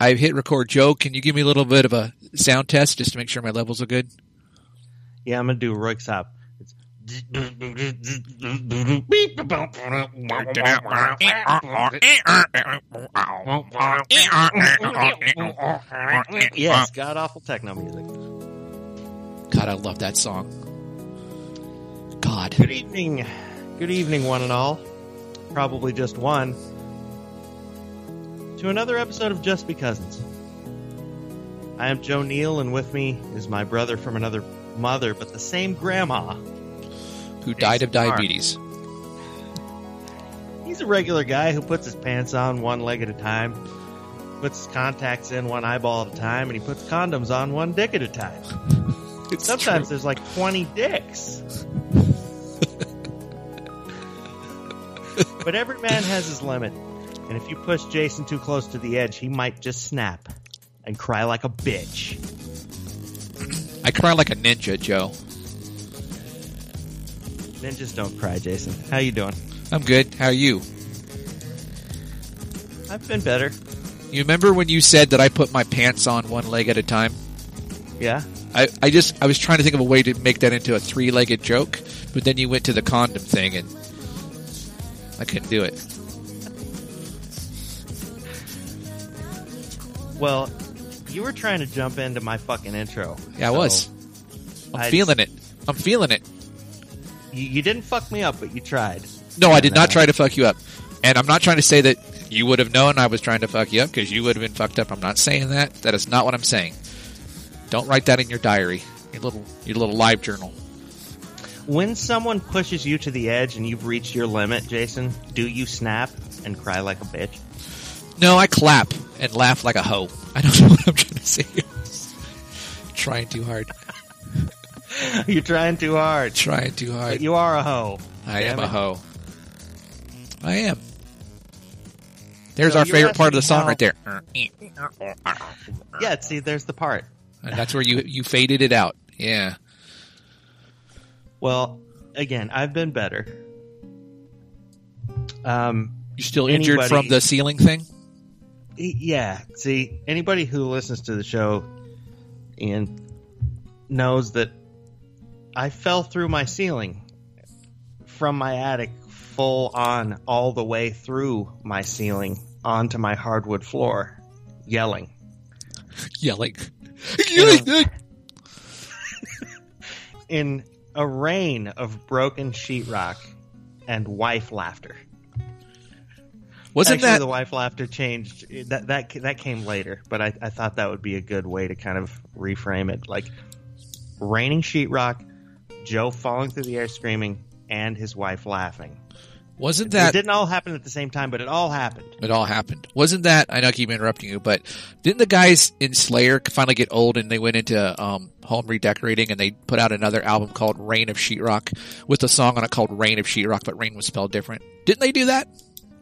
I've hit record. Joe, can you give me a little bit of a sound test just to make sure my levels are good? Yeah, I'm going to do Röyksopp. Yes, god-awful techno music. God, I love that song. God. Good evening. Good evening, one and all. Probably just one. To another episode of Just Be Cousins. I am Joe Neal, and with me is my brother from another mother, but the same grandma. Who died of diabetes. He's a regular guy who puts his pants on one leg at a time, puts his contacts in one eyeball at a time, and he puts condoms on one dick at a time. Sometimes there's like 20 dicks. But every man has his limit, and if you push Jason too close to the edge, he might just snap and cry like a bitch. I cry like a ninja, Joe. Ninjas don't cry, Jason. How you doing? I'm good. How are you? I've been better. You remember when you said that I put my pants on one leg at a time? Yeah? I was trying to think of a way to make that into a three-legged joke, but then you went to the condom thing and I couldn't do it. Well, you were trying to jump into my fucking intro. Yeah, I was. I'm feeling it. I'm feeling it. You didn't fuck me up, but you tried. No, I did not try to fuck you up. And I'm not trying to say that you would have known I was trying to fuck you up because you would have been fucked up. I'm not saying that. That is not what I'm saying. Don't write that in your diary, your little live journal. When someone pushes you to the edge and you've reached your limit, Jason, do you snap and cry like a bitch? No, I clap and laugh like a hoe. I don't know what I'm trying to say here. Trying too hard. You're trying too hard. Trying too hard. But you are a hoe. I am a hoe. I am. There's our favorite part of the song right there. Yeah, see, there's the part. And that's where you faded it out. Yeah. Well, again, I've been better. You still injured from the ceiling thing? Yeah. See, anybody who listens to the show, Ian, knows that I fell through my ceiling from my attic full on all the way through my ceiling onto my hardwood floor, yelling. Yelling. In a rain of broken sheetrock and wife laughter. Wasn't Actually, that the wife laughter changed? That came later, but I thought that would be a good way to kind of reframe it. Like raining sheetrock, Joe falling through the air screaming, and his wife laughing. Wasn't that... It didn't all happen at the same time, but it all happened. It all happened. Wasn't that... I know I keep interrupting you, but didn't the guys in Slayer finally get old and they went into home redecorating and they put out another album called Reign of Sheetrock with a song on it called Reign of Sheetrock, but Reign was spelled different? Didn't they do that?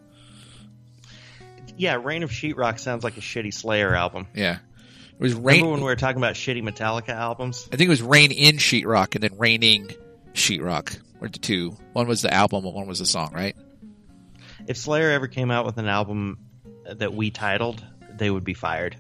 Yeah, Reign of Sheetrock sounds like a shitty Slayer album. Yeah. It was Remember when we were talking about shitty Metallica albums? I think it was Reign in Sheetrock and then Raining Sheetrock were the two. One was the album and one was the song, right? If Slayer ever came out with an album that we titled, they would be fired.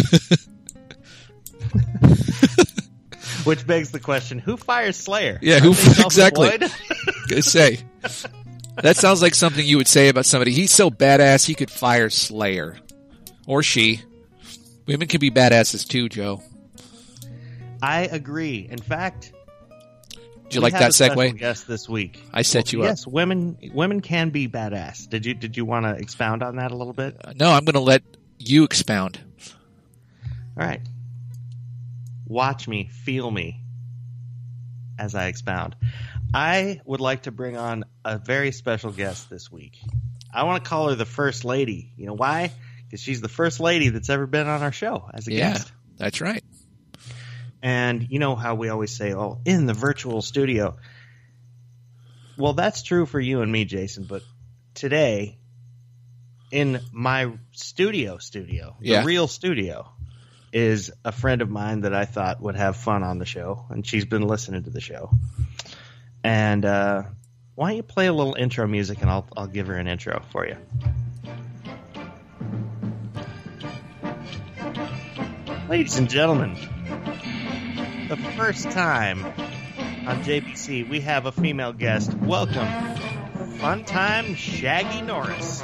Which begs the question, who fires Slayer? Yeah, who exactly? Gonna say. That sounds like something you would say about somebody. He's so badass he could fire Slayer. Or she. Women can be badasses too, Joe. I agree. In fact, did you like that segue? Guest this week. I set you up. Yes, women can be badass. Did you want to expound on that a little bit? No, I'm going to let you expound. All right. Watch me, feel me as I expound. I would like to bring on a very special guest this week. I want to call her the First Lady. You know why? Because she's the first lady that's ever been on our show as a guest. That's right. And you know how we always say, oh, in the virtual studio. Well, that's true for you and me, Jason. But today, in my studio, the real studio, is a friend of mine that I thought would have fun on the show. And she's been listening to the show. And why don't you play a little intro music and I'll give her an intro for you. Ladies and gentlemen, the first time on JBC we have a female guest. Welcome, Funtime Shaggy Norris.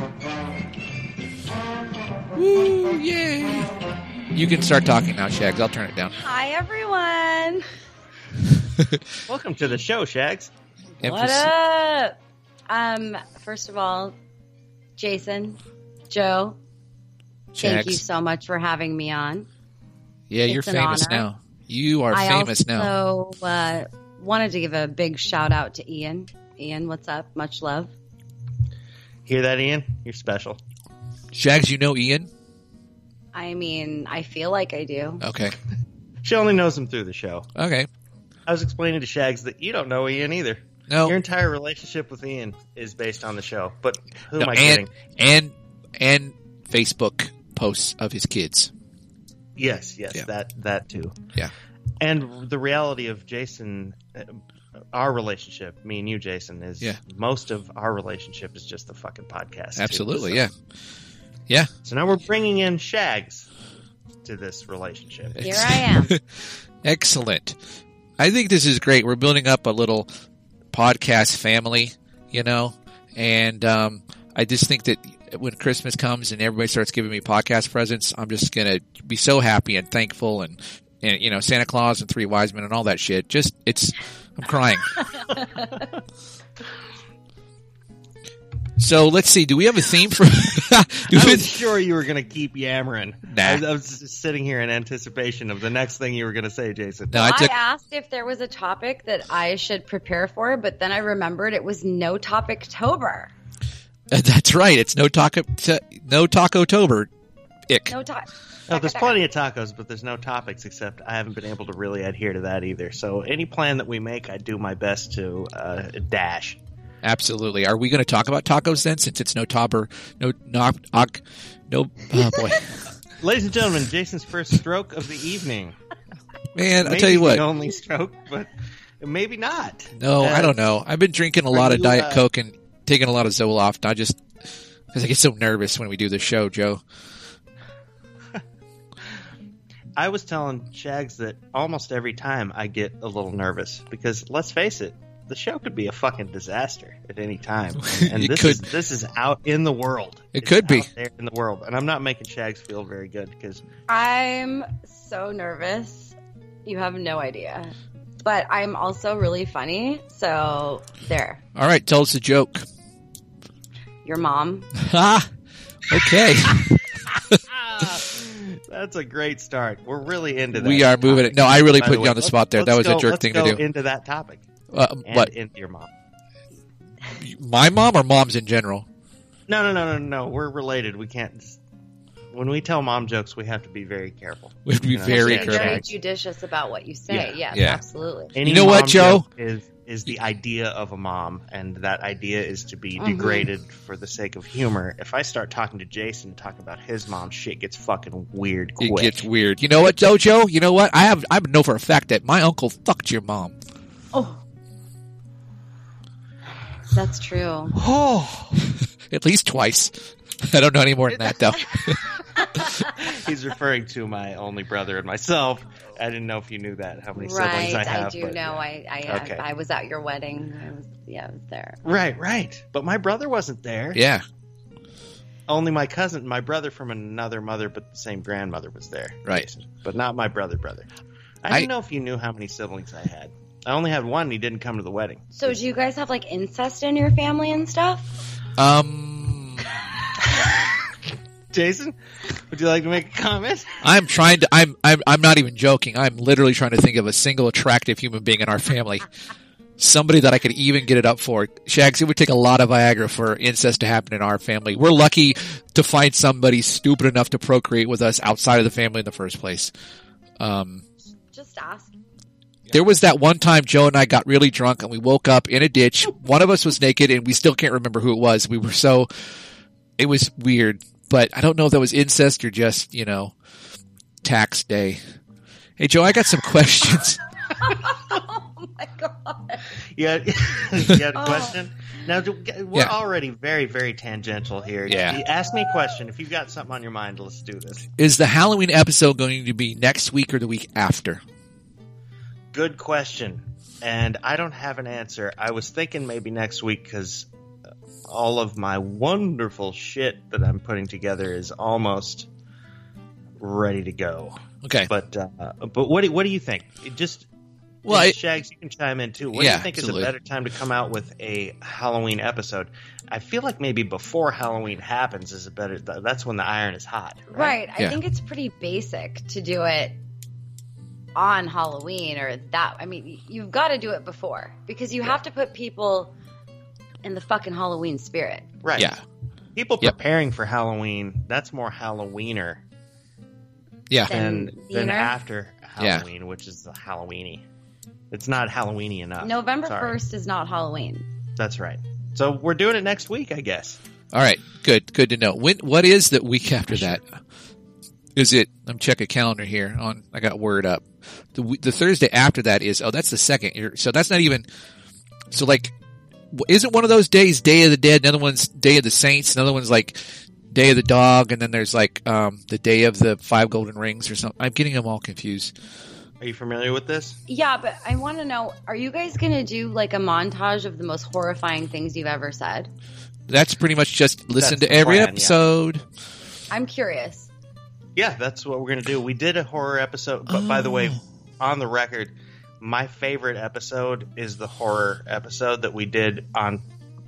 Woo, yay! You can start talking now, Shags. I'll turn it down. Hi, everyone. Welcome to the show, Shags. What up? First of all, Jason, Joe, thank you so much for having me on. Yeah, you're famous now. You are famous now. I also wanted to give a big shout out to Ian. Ian, what's up? Much love. Hear that, Ian? You're special. Shags, you know Ian? I mean, I feel like I do. Okay. She only knows him through the show. Okay. I was explaining to Shags that you don't know Ian either. No. Your entire relationship with Ian is based on the show. But who am I kidding? And Facebook posts of his kids. Yes, Yeah. that too. Yeah. And the reality of Jason, our relationship, me and you, Jason, is most of our relationship is just the fucking podcast. Absolutely, too, yeah. Yeah. So now we're bringing in Shags to this relationship. Here I am. Excellent. I think this is great. We're building up a little podcast family, you know, and I just think that when Christmas comes and everybody starts giving me podcast presents, I'm just going to be so happy and thankful and, you know, Santa Claus and Three Wise Men and all that shit. I'm crying. So let's see. Do we have a theme for? I was sure you were going to keep yammering. Nah. I was just sitting here in anticipation of the next thing you were going to say, Jason. No, I asked if there was a topic that I should prepare for, but then I remembered it was No Topic-tober. That's right. It's no Taco-tober. Ick. No talk. No, there's plenty of tacos, but there's no topics except I haven't been able to really adhere to that either. So any plan that we make, I do my best to dash. Absolutely. Are we going to talk about tacos then, since it's no boy. Ladies and gentlemen, Jason's first stroke of the evening. Man, I'll Maybe tell you what. the only stroke, but maybe not. No, I don't know. I've been drinking a lot of Diet Coke and taking a lot of Zoloft, not just because I get so nervous when we do the show, Joe. I was telling Shags that almost every time I get a little nervous because, let's face it, the show could be a fucking disaster at any time. And this is out in the world. It could be. Out there in the world. And I'm not making Shags feel very good because I'm so nervous. You have no idea. But I'm also really funny. So there. All right, tell us a joke. Your mom. Ah, okay. That's a great start. We're really into that. We are moving it. No, I really put you on the spot there. That was a jerk thing to do. Let's go into that topic. What? Into your mom. My mom or moms in general? No. We're related. We can't. When we tell mom jokes, we have to be very careful. We have to be very careful. Very judicious about what you say. Yes, absolutely. Any you know what, Joe? Is the idea of a mom, and that idea is to be degraded for the sake of humor. If I start talking to Jason, talking about his mom, shit gets fucking weird quick. It gets weird. You know what, Joe? You know what? I know for a fact that my uncle fucked your mom. Oh. That's true. Oh. At least twice. I don't know any more than that, though. He's referring to my only brother and myself. I didn't know if you knew that, how many siblings I have. I do know. Okay. I was at your wedding. I was there. Right. But my brother wasn't there. Yeah. Only my cousin, my brother from another mother, but the same grandmother was there. Right. But not my brother. I didn't know if you knew how many siblings I had. I only had one, and he didn't come to the wedding. So do you guys have, like, incest in your family and stuff? Jason, would you like to make a comment? I'm not even joking. I'm literally trying to think of a single attractive human being in our family. Somebody that I could even get it up for. Shags, it would take a lot of Viagra for incest to happen in our family. We're lucky to find somebody stupid enough to procreate with us outside of the family in the first place. Just ask. There was that one time Joe and I got really drunk and we woke up in a ditch. One of us was naked and we still can't remember who it was. It was weird, but I don't know if that was incest or just, tax day. Hey, Joe, I got some questions. Oh Oh my god. You had a question? Now, we're already very, very tangential here. Yeah. Ask me a question. If you've got something on your mind, let's do this. Is the Halloween episode going to be next week or the week after? Good question. And I don't have an answer. I was thinking maybe next week because all of my wonderful shit that I'm putting together is almost ready to go. Okay. But what do you think? Shags, you can chime in too. What do you think absolutely. is a better time to come out with a Halloween episode? I feel like maybe before Halloween happens is a better. That's when the iron is hot. Right. I think it's pretty basic to do it on Halloween or that. I mean, you've got to do it before because you have to put people in the fucking Halloween spirit. Right. Yeah. People preparing for Halloween, that's more Halloweener. Yeah. Than after Halloween, which is the Halloweeny. It's not Halloweeny enough. November 1st is not Halloween. That's right. So we're doing it next week, I guess. All right. Good to know. What is the week after that? Is it? I'm checking calendar here. I got word up. The Thursday after that is. Oh, that's the second. So that's not even. So like, isn't one of those days Day of the Dead? Another one's Day of the Saints. Another one's like Day of the Dog, and then there's like the Day of the Five Golden Rings or something. I'm getting them all confused. Are you familiar with this? Yeah, but I want to know, are you guys going to do like a montage of the most horrifying things you've ever said? That's pretty much just listen to every episode. Yeah. I'm curious. Yeah, that's what we're going to do. We did a horror episode, but by the way, on the record, my favorite episode is the horror episode that we did on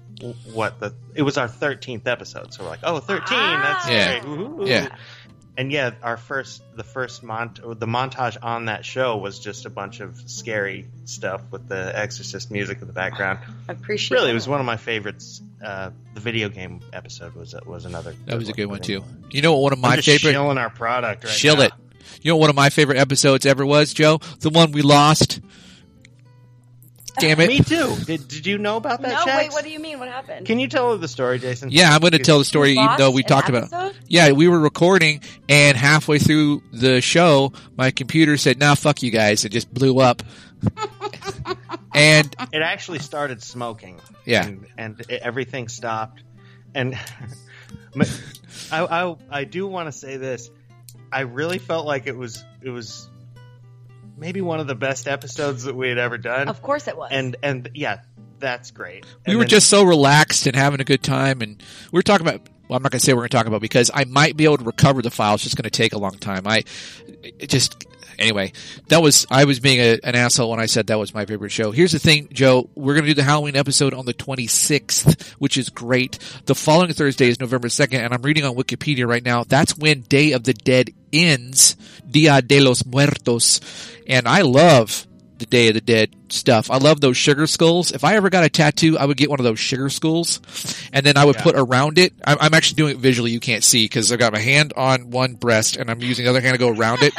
it was our 13th episode. So we're like, 13, that's great. Woo-hoo. Yeah. And yeah, the montage on that show was just a bunch of scary stuff with the Exorcist music in the background. I appreciate it. Really, it was one of my favorites. The video game episode was another. That was a good one too. You know what one of my favorite shilling our product right shill now. it. You know what one of my favorite episodes ever was, Joe? The one we lost. Damn it. Me too. Did you know about that, No, Shax? wait, what do you mean? What happened? Can you tell the story, Jason? Yeah, I'm going to tell the story even though we talked about it. Yeah, we were recording and halfway through the show, my computer said, "Nah, fuck you guys." It just blew up. And it actually started smoking. Yeah. And everything stopped. And I do want to say this. I really felt like it was maybe one of the best episodes that we had ever done. Of course it was. And yeah, that's great. We were just so relaxed and having a good time, and we were talking about. Well, I'm not going to say what we're going to talk about because I might be able to recover the file. It's just going to take a long time. Anyway, I was being an asshole when I said that was my favorite show. Here's the thing, Joe. We're going to do the Halloween episode on the 26th, which is great. The following Thursday is November 2nd, and I'm reading on Wikipedia right now. That's when Day of the Dead ends, Dia de los Muertos. And I love the Day of the Dead stuff. I love those sugar skulls. If I ever got a tattoo, I would get one of those sugar skulls, and then I would put around it. I'm actually doing it visually. You can't see because I've got my hand on one breast, and I'm using the other hand to go around it.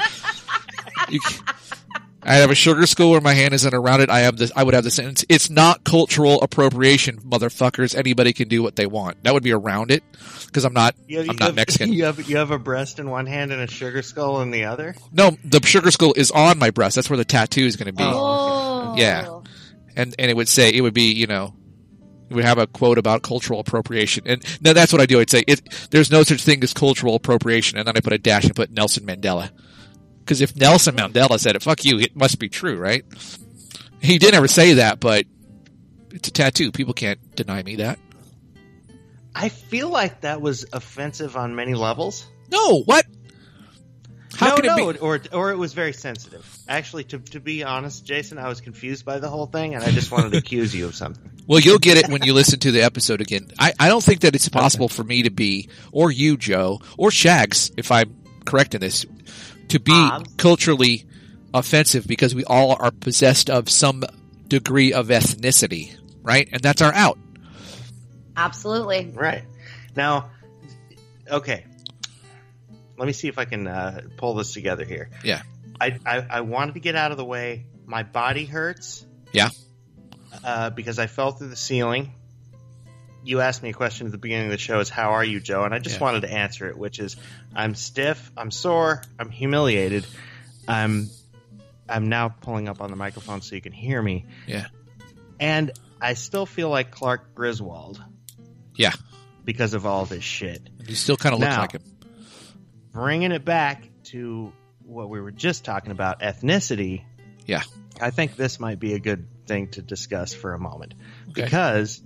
I have a sugar skull where my hand isn't around it. I would have the sentence, "It's not cultural appropriation, motherfuckers. Anybody can do what they want." That would be around it because I'm not Mexican. You have a breast in one hand and a sugar skull in the other? No, the sugar skull is on my breast. That's where the tattoo is going to be. Oh. Yeah. And it would say, it would be, it would have a quote about cultural appropriation. And no, that's what I do. I'd say, there's no such thing as cultural appropriation. And then I put a dash and put Nelson Mandela. Because if Nelson Mandela said it, fuck you, it must be true, right? He didn't ever say that, but it's a tattoo. People can't deny me that. I feel like that was offensive on many levels. No, what? How can it be? Or it was very sensitive. Actually, to be honest, Jason, I was confused by the whole thing, and I just wanted to accuse you of something. Well, you'll get it when you listen to the episode again. I don't think that it's possible for me to be, or you, Joe, or Shags, if I'm correct in this, to be culturally offensive because we all are possessed of some degree of ethnicity, right? And that's our out. Absolutely. Right. Now, okay. Let me see if I can pull this together here. Yeah. I wanted to get out of the way. My body hurts. Yeah. Because I fell through the ceiling. You asked me a question at the beginning of the show is, how are you, Joe? And I just wanted to answer it, which is, I'm stiff, I'm sore, I'm humiliated, I'm I'm now pulling up on the microphone so you can hear me. Yeah. And I still feel like Clark Griswold Yeah. because of all this shit. He still kind of looks Now, like him. Bringing it back to what we were just talking about, ethnicity. Yeah. I think this might be a good thing to discuss for a moment. Okay. Because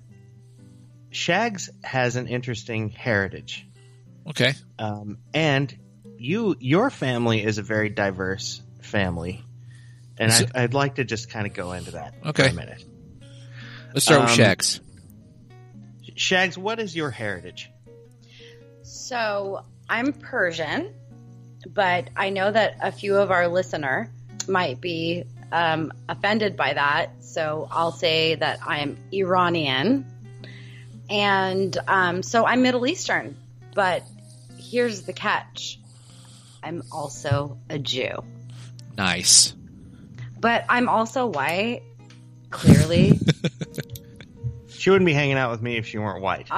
Shags has an interesting heritage. Okay. And your family is a very diverse family. And I'd like to just kind of go into that for a minute. Let's start with Shags. Shags, what is your heritage? So I'm Persian, but I know that a few of our listener might be offended by that. So I'll say that I am Iranian. And so I'm Middle Eastern. But here's the catch. I'm also a Jew. Nice. But I'm also white, clearly. She wouldn't be hanging out with me if she weren't white.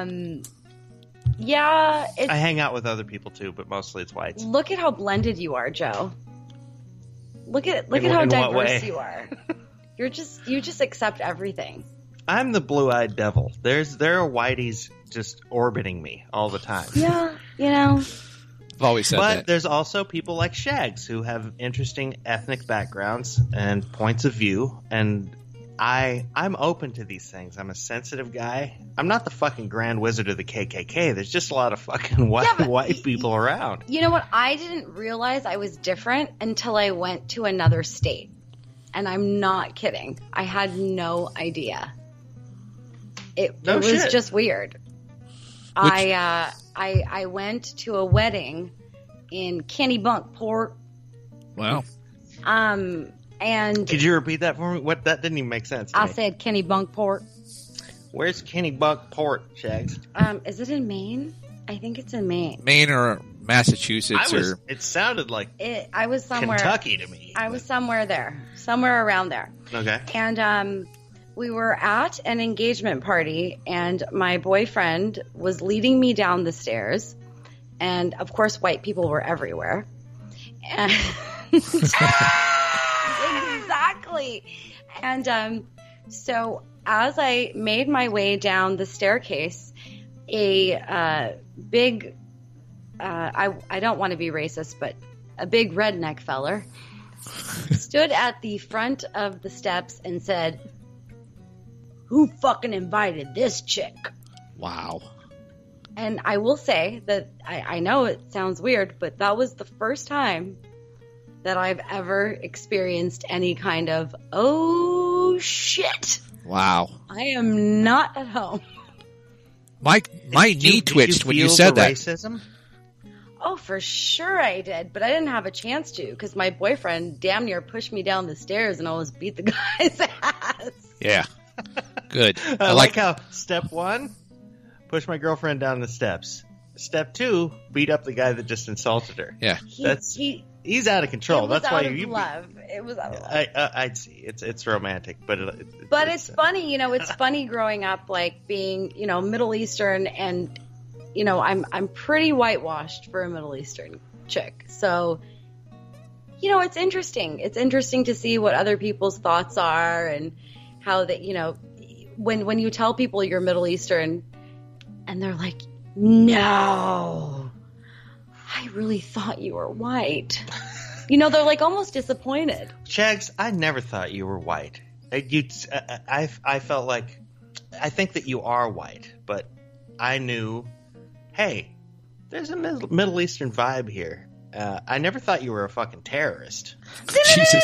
Yeah. I hang out with other people too, but mostly it's whites. Look at how blended you are, Joe. Look at how diverse you are. You just accept everything. I'm the blue-eyed devil. There are whiteys just orbiting me all the time. Yeah, you know. I've always said that. But there's also people like Shags who have interesting ethnic backgrounds and points of view, and I'm open to these things. I'm a sensitive guy. I'm not the fucking Grand Wizard of the KKK. There's just a lot of fucking white people around. You know what? I didn't realize I was different until I went to another state. And I'm not kidding. I had no idea. It was just weird. I went to a wedding in Kennebunkport. Wow. And could you repeat that for me? What, that didn't even make sense to me. I said Kennebunkport. Where's Kennebunkport, Shags? Is it in Maine? I think it's in Maine. Maine or Massachusetts it sounded like I was somewhere Kentucky to me. I was somewhere there. Somewhere around there. Okay. And we were at an engagement party, and my boyfriend was leading me down the stairs. And, of course, white people were everywhere. And exactly. And so as I made my way down the staircase, a big, I don't want to be racist, but a big redneck feller stood at the front of the steps and said, "Who fucking invited this chick?" Wow. And I will say that I know it sounds weird, but that was the first time that I've ever experienced any kind of, oh shit. Wow. I am not at home. My knee twitched when you said that. Racism? Oh, for sure I did, but I didn't have a chance to because my boyfriend damn near pushed me down the stairs and almost beat the guy's ass. Yeah. Good. I like how step 1, push my girlfriend down the steps. Step 2, beat up the guy that just insulted her. Yeah. He's out of control. It was That's out why of you love. It was out of love. I'd see. It's romantic, but it's funny, it's funny growing up, like being, Middle Eastern, and I'm pretty whitewashed for a Middle Eastern chick. So, it's interesting. It's interesting to see what other people's thoughts are and how that, when you tell people you're Middle Eastern and they're like, "No, I really thought you were white." They're like almost disappointed. Shags, I never thought you were white. I felt like, I think that you are white, but I knew, hey, there's a Middle Eastern vibe here. I never thought you were a fucking terrorist. Jesus.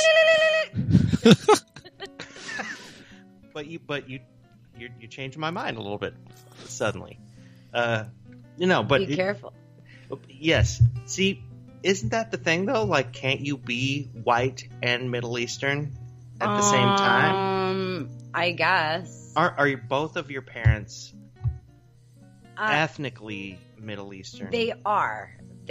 But you changed my mind a little bit suddenly. But be careful. Yes. See, isn't that the thing though? Like, can't you be white and Middle Eastern at the same time? I guess. Are both of your parents ethnically Middle Eastern? They are.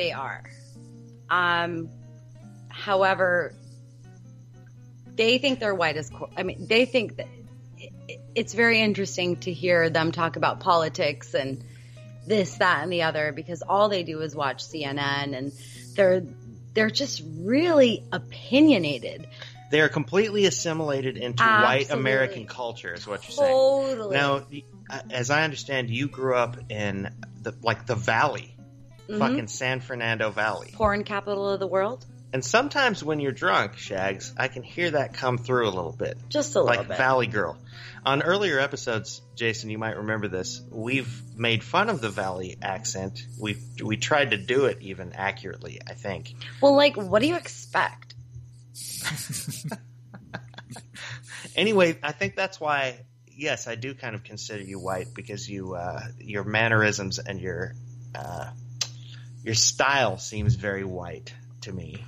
However, they think they're white as. They think that it's very interesting to hear them talk about politics and this, that, and the other, because all they do is watch CNN, and they're just really opinionated. They are completely assimilated into white American culture, is what you're saying. Totally. Now, as I understand, you grew up in the Valley, fucking San Fernando Valley, porn capital of the world. And sometimes when you're drunk, Shags, I can hear that come through a little bit, just a little bit. Like Valley Girl. On earlier episodes, Jason, you might remember this. We've made fun of the Valley accent. We tried to do it even accurately, I think. Well, like, what do you expect? Anyway, I think that's why, yes, I do kind of consider you white, because your mannerisms and your style seems very white to me.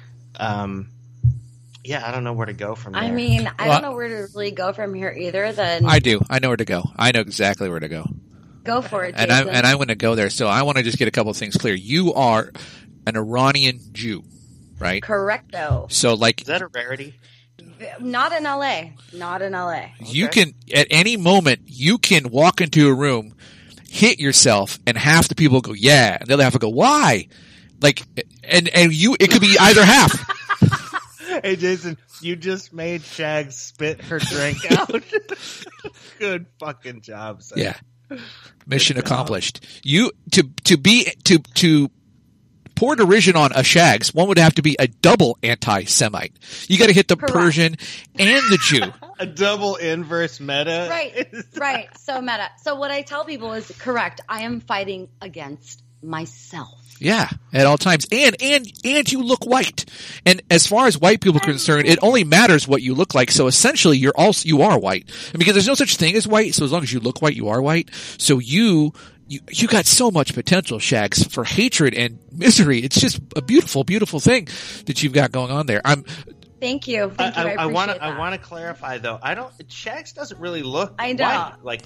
Yeah, I don't know where to go from there. I mean, I don't know where to really go from here either. Then I do. I know where to go. I know exactly where to go. Go for it, Jason. And I'm going to go there. So I want to just get a couple of things clear. You are an Iranian Jew, right? Correcto. So, like, is that a rarity? Not in LA. Not in LA. You can, at any moment, you can walk into a room, hit yourself, and half the people go, yeah, and the other half will go, why? Like, and you, it could be either half. Hey, Jason, you just made Shag spit her drink out. Good fucking job, son. Yeah. Mission accomplished. You, to pour derision on a Shags, one would have to be a double anti-Semite. You got to hit the Persian and the Jew. A double inverse meta. Right. So meta. So what I tell people is correct. I am fighting against myself. Yeah, at all times. And you look white. And as far as white people are concerned, it only matters what you look like. So essentially you are white. And because there's no such thing as white, so as long as you look white, you are white. So you got so much potential, Shags, for hatred and misery. It's just a beautiful, beautiful thing that you've got going on there. Thank you. I want to clarify though. Shags doesn't really look white. Like,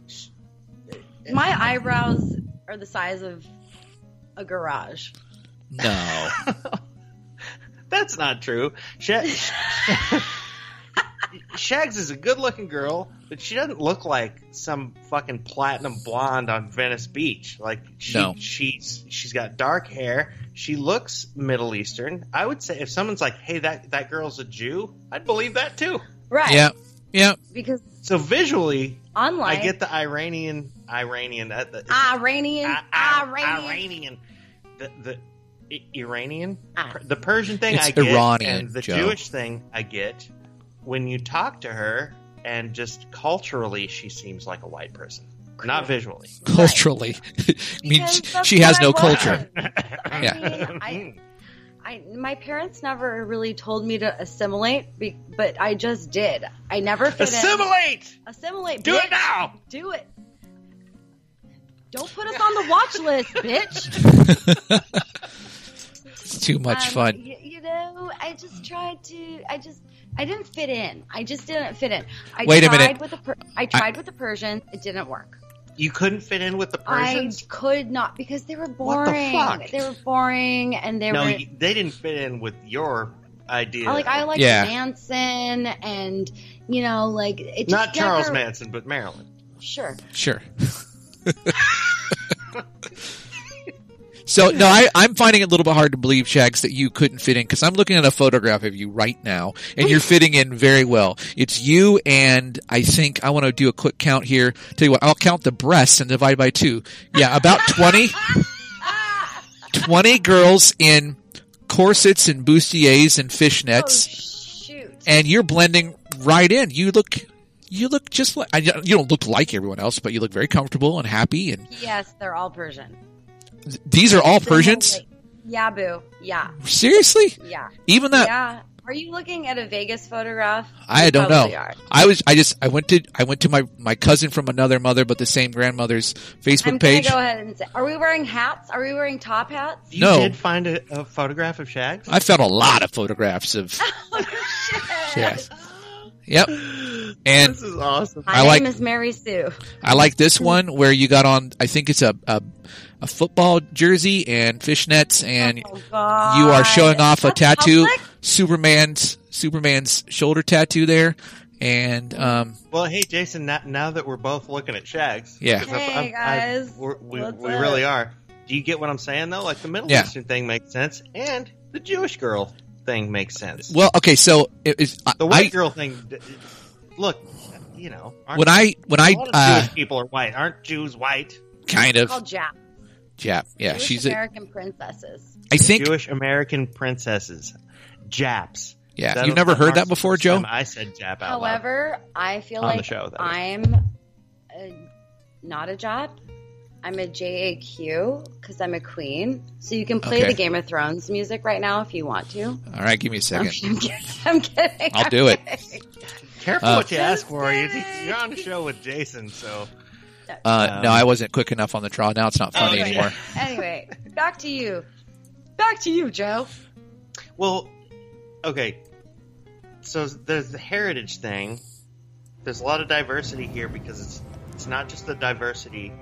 my eyebrows are the size of a garage. No. That's not true. Shags is a good-looking girl, but she doesn't look like some fucking platinum blonde on Venice Beach. Like, she's got dark hair. She looks Middle Eastern. I would say if someone's like, "Hey, that girl's a Jew," I'd believe that too. Right. Yeah. Because so visually, unlike, I get the Iranian. The Iranian, the Persian thing it's I get, Iranian, and the Joe. Jewish thing I get. When you talk to her, and just culturally, she seems like a white person, not visually. Culturally, I mean, she has no culture. My parents never really told me to assimilate, but I just did. I never fit Assimilate! Assimilate! Do bitch. it now! Do it! Don't put us on the watch list, bitch! It's too much fun. I just tried to. I didn't fit in. I just didn't fit in. Wait a minute. I tried with the Persian. It didn't work. You couldn't fit in with the Persians? I could not because they were boring. What the fuck? They were boring, and they didn't fit in with your idea. I like Manson, and it. Just not Charles Manson, but Marilyn. Sure. So, no, I'm finding it a little bit hard to believe, Shags, that you couldn't fit in, because I'm looking at a photograph of you right now, and you're fitting in very well. It's you, and I think I want to do a quick count here. Tell you what, I'll count the breasts and divide by 2. Yeah, about 20 girls in corsets and bustiers and fishnets. Oh, shoot. And you're blending right in. You look just like, you don't look like everyone else, but you look very comfortable and happy. And yes, they're all Persian. These are all Persians? Yeah, boo. Yeah. Seriously? Yeah. Even that? Yeah. Are you looking at a Vegas photograph? I don't know. Are. I went to my cousin from another mother, but the same grandmother's Facebook page. I'm gonna go ahead and say, are we wearing hats? Are we wearing top hats? You did find a photograph of Shags? I found a lot of photographs of. Oh, shit. Yes. Yep. And this is awesome. My name is Mary Sue. I like this one where you got on, I think it's a football jersey and fishnets, and you are showing off a tattoo, Superman's shoulder tattoo there. And well, hey Jason, now that we're both looking at Shags, hey guys, we really are. Do you get what I'm saying, though? Like, the Middle Yeah. Eastern thing makes sense, and the Jewish girl thing makes sense. Well, okay, so The white girl thing, look, aren't when I a lot of Jewish people are white. Aren't Jews white? kind It's of called Jap. yeah, Jewish she's American princesses. I think Jewish American princesses. Japs. yeah. You've never heard that before, Joe? I said Jap out loud. However, I feel On like the show, that is. I'm not a Jap. I'm a JAQ because I'm a queen. So you can play Okay. the Game of Thrones music right now if you want to. All right, give me a second. I'm kidding. I'll do it. Careful what you ask for. You're on the show with Jason, so No, I wasn't quick enough on the draw. Now it's not funny Okay. anymore. Anyway, back to you. Back to you, Joe. well, okay. So there's the heritage thing. There's a lot of diversity here because it's not just the diversity.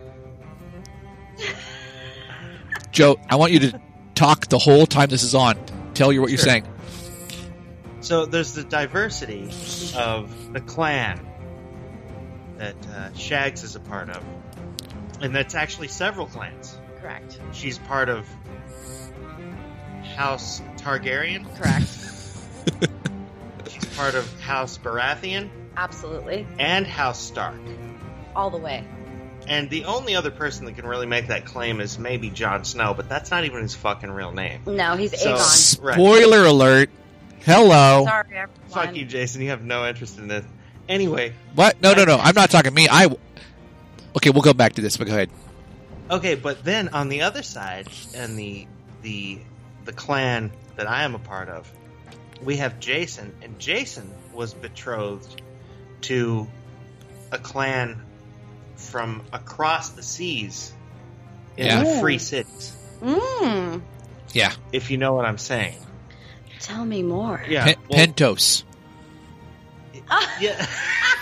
Joe, I want you to talk the whole time this is on. Tell you what you're Sure. saying. So there's the diversity of the clan that Shags is a part of, and that's actually several clans. Correct. She's part of House Targaryen. Correct. She's part of House Baratheon Absolutely. and House Stark. All the way. And the only other person that can really make that claim is maybe Jon Snow, but that's not even his fucking real name. No, he's So- Aegon. Right. Spoiler alert. Hello. Sorry, everyone. Fuck you, Jason. You have no interest in this. Anyway, What? No. I'm not talking me. Okay, we'll go back to this, but go ahead. okay, but then on the other side, and the clan that I am a part of, we have Jason, and Jason was betrothed to a clan from across the seas in Yeah. the Free Cities. Mm. Yeah. If you know what I'm saying. Tell me more. Yeah. Pentos. Yeah.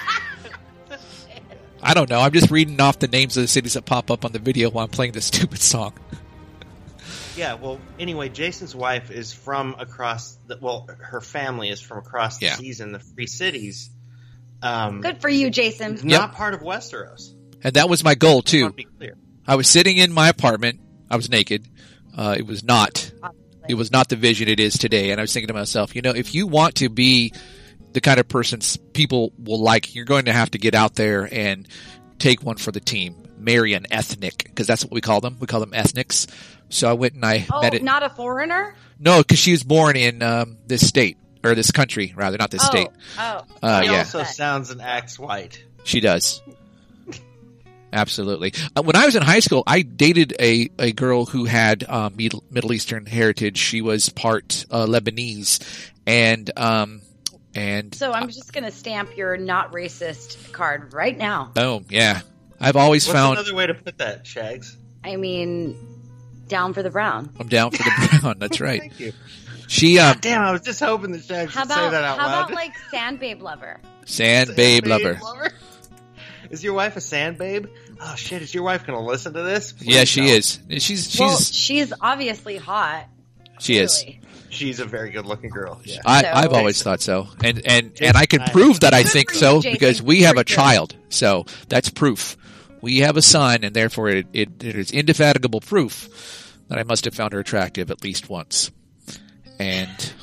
I don't know. I'm just reading off the names of the cities that pop up on the video while I'm playing this stupid song. Yeah, well, anyway, Jason's wife is from across her family is from across the Yeah. seas in the Free Cities. Good for you, Jason. Not part of Westeros. And that was my goal, I too. want to be clear. I was sitting in my apartment. I was naked. It was not the vision it is today. And I was thinking to myself, if you want to be the kind of person people will like, you're going to have to get out there and take one for the team. Marry an ethnic, because that's what we call them. We call them ethnics. So I went and I met it. Not a foreigner? No, because she was born in this state, or this country, rather, not this state. Oh. He Yeah, also sounds and acts white. she does. Absolutely. When I was in high school, I dated a girl who had Middle Eastern heritage. She was part Lebanese, and So I'm just going to stamp your not racist card right now. oh yeah, I've always What's found another way to put that, Shags? I mean, down for the brown. I'm down for the brown. That's right. Thank you. She Damn, I was just hoping that Shags How would say that out how loud. about like sand babe lover? sand babe lover. Is your wife a sand babe? Oh shit, is your wife going to listen to this? Please Yeah, she don't. is. She's Obviously hot. she is. Clearly. She's a very good looking girl. Yeah. I've So- always thought so, and I can prove that I Good think for you, so Jason. because we have a Very good. child, so that's proof. We have a son, and therefore it is indefatigable proof that I must have found her attractive at least once. And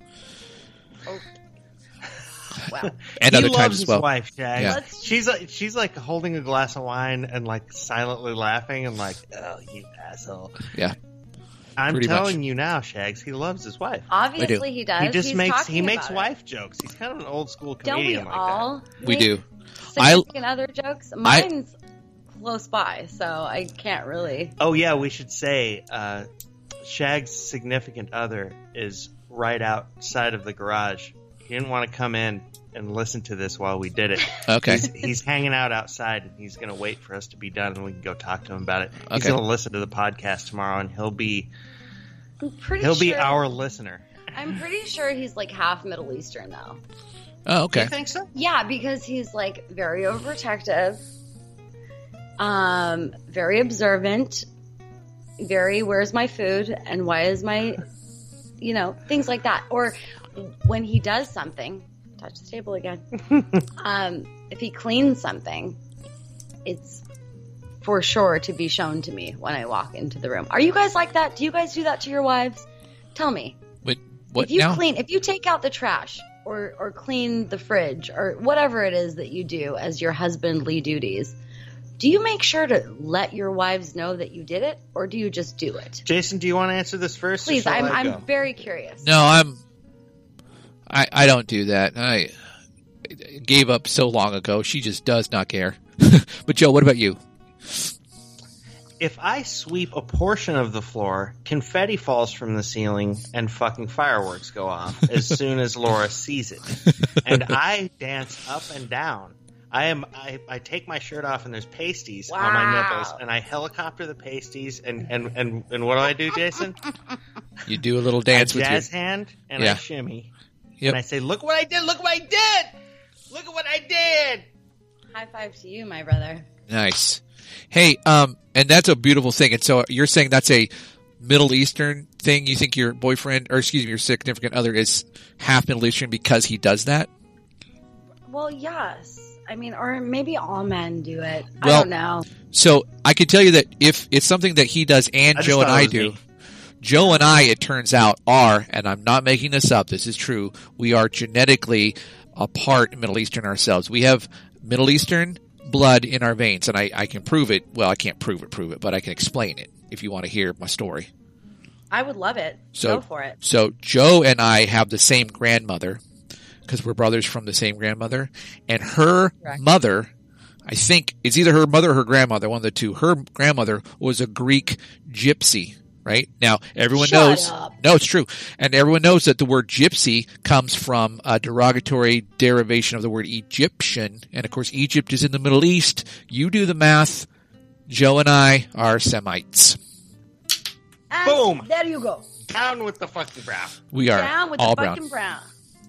Wow. and He other loves times as his well. wife, Shags. Yeah. She's like holding a glass of wine and like silently laughing and like, oh, you asshole. Yeah. I'm Pretty telling much. you now, Shags. He loves his wife. Obviously he does. He just He's makes talking makes about wife jokes. He's kind of an old school it. Don't we comedian like all? We make do. I- significant other jokes. Mine's close by, so I can't really. that. Oh yeah, we should say Shag's significant other is right outside of the garage. He didn't want to come in and listen to this while we did it. Okay. He's hanging out outside, and he's going to wait for us to be done, and we can go talk to him about it. He's Okay. going to listen to the podcast tomorrow, and he'll be I'm pretty sure. our listener. I'm pretty sure he's like half Middle Eastern though. Oh, You okay. think so? Yeah, because he's like very overprotective, very observant, very where's my food and why is my, things like that. Or when he does something, touch the table again. If he cleans something, it's for sure to be shown to me when I walk into the room. Are you guys like that? Do you guys do that to your wives? Tell me. Wait, what if you now? if you take out the trash or clean the fridge or whatever it is that you do as your husbandly duties, do you make sure to let your wives know that you did it, or do you just do it? Jason, do you want to answer this first? Please, I'm very curious. No, I don't do that. I gave up so long ago. She just does not care. But Joe, what about you? If I sweep a portion of the floor, confetti falls from the ceiling and fucking fireworks go off as soon as Laura sees it. And I dance up and down. I take my shirt off and there's pasties on my nipples, and I helicopter the pasties, and what do, Jason? You do a little dance with your jazz hand, and I shimmy. Yep. And I say, look what I did, look what I did! Look at what I did! High five to you, my brother. Nice. Hey, and that's a beautiful thing. And so you're saying that's a Middle Eastern thing? You think your boyfriend, or excuse me, your significant other is half Middle Eastern because he does that? Well, yes. I mean, or maybe all men do it. Well, I don't know. So I can tell you that if it's something that he does and Joe and I do, Joe and I, it turns out, are, and I'm not making this up, this is true, we are genetically a part Middle Eastern ourselves. We have Middle Eastern blood in our veins, and I can prove it. Well, I can't prove it, but I can explain it if you want to hear my story. I would love it. So, go for it. So Joe and I have the same grandmother because we're brothers from the same grandmother, and her mother, I think it's either her mother or her grandmother, one of the two. Her grandmother was a Greek gypsy. Right? Now, everyone knows. No, it's true. And everyone knows that the word gypsy comes from a derogatory derivation of the word Egyptian. And of course, Egypt is in the Middle East. You do the math. Joe and I are Semites. And boom! There you go. Down with the fucking brown. We are down with all the fucking brown.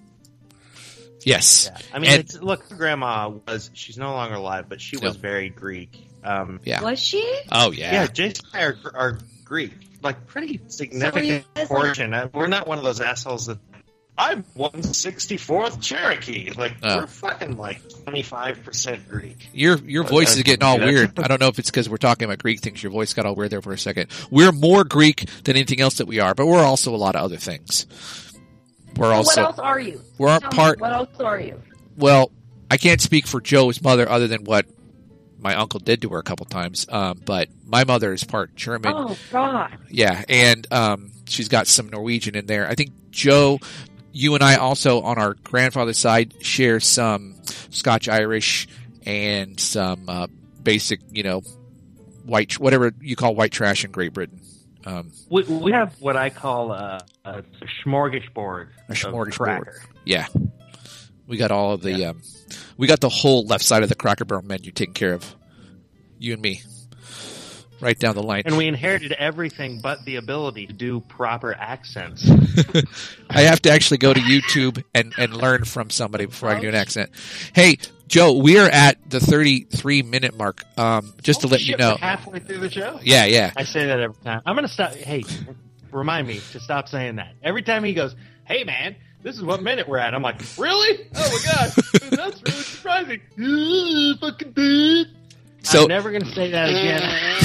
Yes. Yeah. I mean, look, grandma she's no longer alive, but she was very Greek. Yeah. Was she? Oh, yeah. Yeah, Jason and I are Greek. Like, pretty significant portion. We're not one of those assholes that I'm 1/64th Cherokee. Like, we're fucking like 25% Greek. Your voice is getting all weird. I don't know if it's because we're talking about Greek things. Your voice got all weird there for a second. We're more Greek than anything else that we are, but we're also a lot of other things. We're also. What else are you? We're part. What else are you? Well, I can't speak for Joe's mother other than what my uncle did to her a couple times, but my mother is part German. Oh, God. Yeah, and she's got some Norwegian in there. I think, Joe, you and I also, on our grandfather's side, share some Scotch-Irish and some basic, white, whatever you call white trash in Great Britain. We have what I call a smorgasbord. A smorgasbord. Yeah. We got all of the... we got the whole left side of the Cracker Barrel menu taken care of. You and me. Right down the line. And we inherited everything but the ability to do proper accents. I have to actually go to YouTube and learn from somebody before I can do an accent. Hey, Joe, we are at the 33-minute mark. Just to let you know. We're halfway through the show? Yeah. I say that every time. I'm going to stop. Hey, remind me to stop saying that. Every time he goes, hey, man, this is what minute we're at. I'm like, really? Oh, my God. That's really surprising. Fucking dude. So, I'm never going to say that again.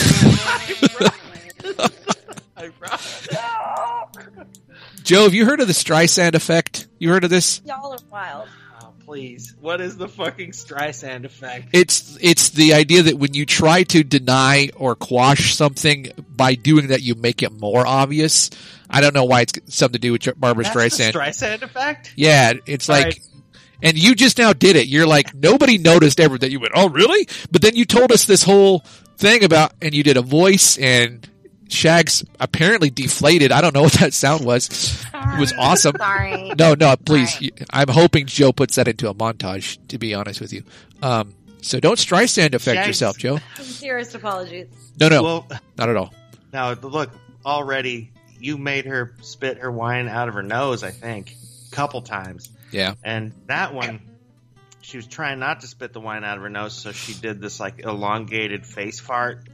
Joe, have you heard of the Streisand effect? You heard of this? Y'all are wild. Oh, please. What is the fucking Streisand effect? It's the idea that when you try to deny or quash something, by doing that you make it more obvious. I don't know why it's something to do with Barbara Streisand. The Streisand effect? Yeah, it's like... Right. And you just now did it. You're like, nobody noticed ever that you went, oh, really? But then you told us this whole thing about, and you did a voice, and Shags apparently deflated. I don't know what that sound was. It was awesome. Sorry. No, please. Sorry. I'm hoping Joe puts that into a montage, to be honest with you. So don't Streisand affect yourself, Joe. Sincerest apologies. No, well, not at all. Now, look, already you made her spit her wine out of her nose, I think, a couple times. Yeah. And that one, she was trying not to spit the wine out of her nose, so she did this, like, elongated face fart.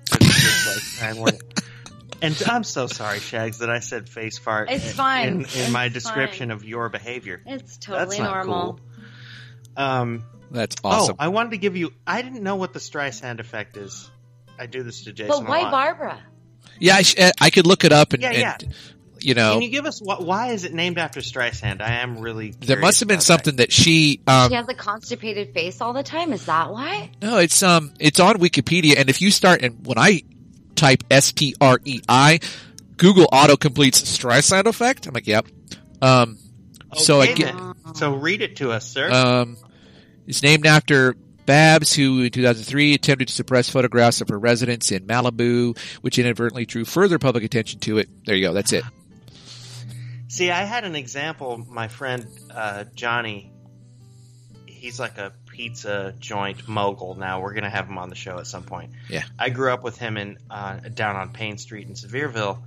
And I'm so sorry, Shags, that I said face fart it's fine. in my description of your behavior. It's totally That's not normal. Cool. That's awesome. Oh, I wanted to give you... I didn't know what the Streisand effect is. I do this to Jason. But why a lot. Barbara? Yeah, I could look it up and, Yeah. and you know, Can you give us why is it named after Streisand? I am really there curious must have been about something that she. She has a constipated face all the time. Is that why? No, it's on Wikipedia, and if you start and when I type STREI, Google auto completes Streisand effect. I'm like, yep. that. So I Okay, get. then. So read it to us, sir. It's named after Babs, who in 2003 attempted to suppress photographs of her residence in Malibu, which inadvertently drew further public attention to it. There you go. That's it. See, I had an example. My friend Johnny, he's like a pizza joint mogul now. We're gonna have him on the show at some point. Yeah. I grew up with him in down on Payne Street in Sevierville.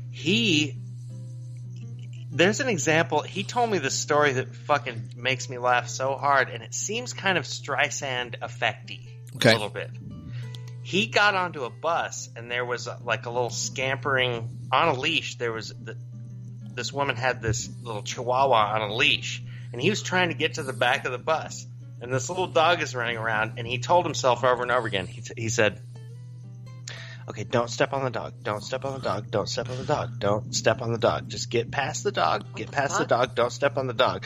There's an example. He told me this story that fucking makes me laugh so hard, and it seems kind of Streisand effecty Okay. a little bit. He got onto a bus, and there was like a little scampering on a leash. There was this woman had this little chihuahua on a leash, and he was trying to get to the back of the bus, and this little dog is running around, and he told himself over and over again. He said, "Okay, don't step on the dog. Don't step on the dog. Don't step on the dog. Don't step on the dog. Just get past the dog. Get past the dog. Don't step on the dog."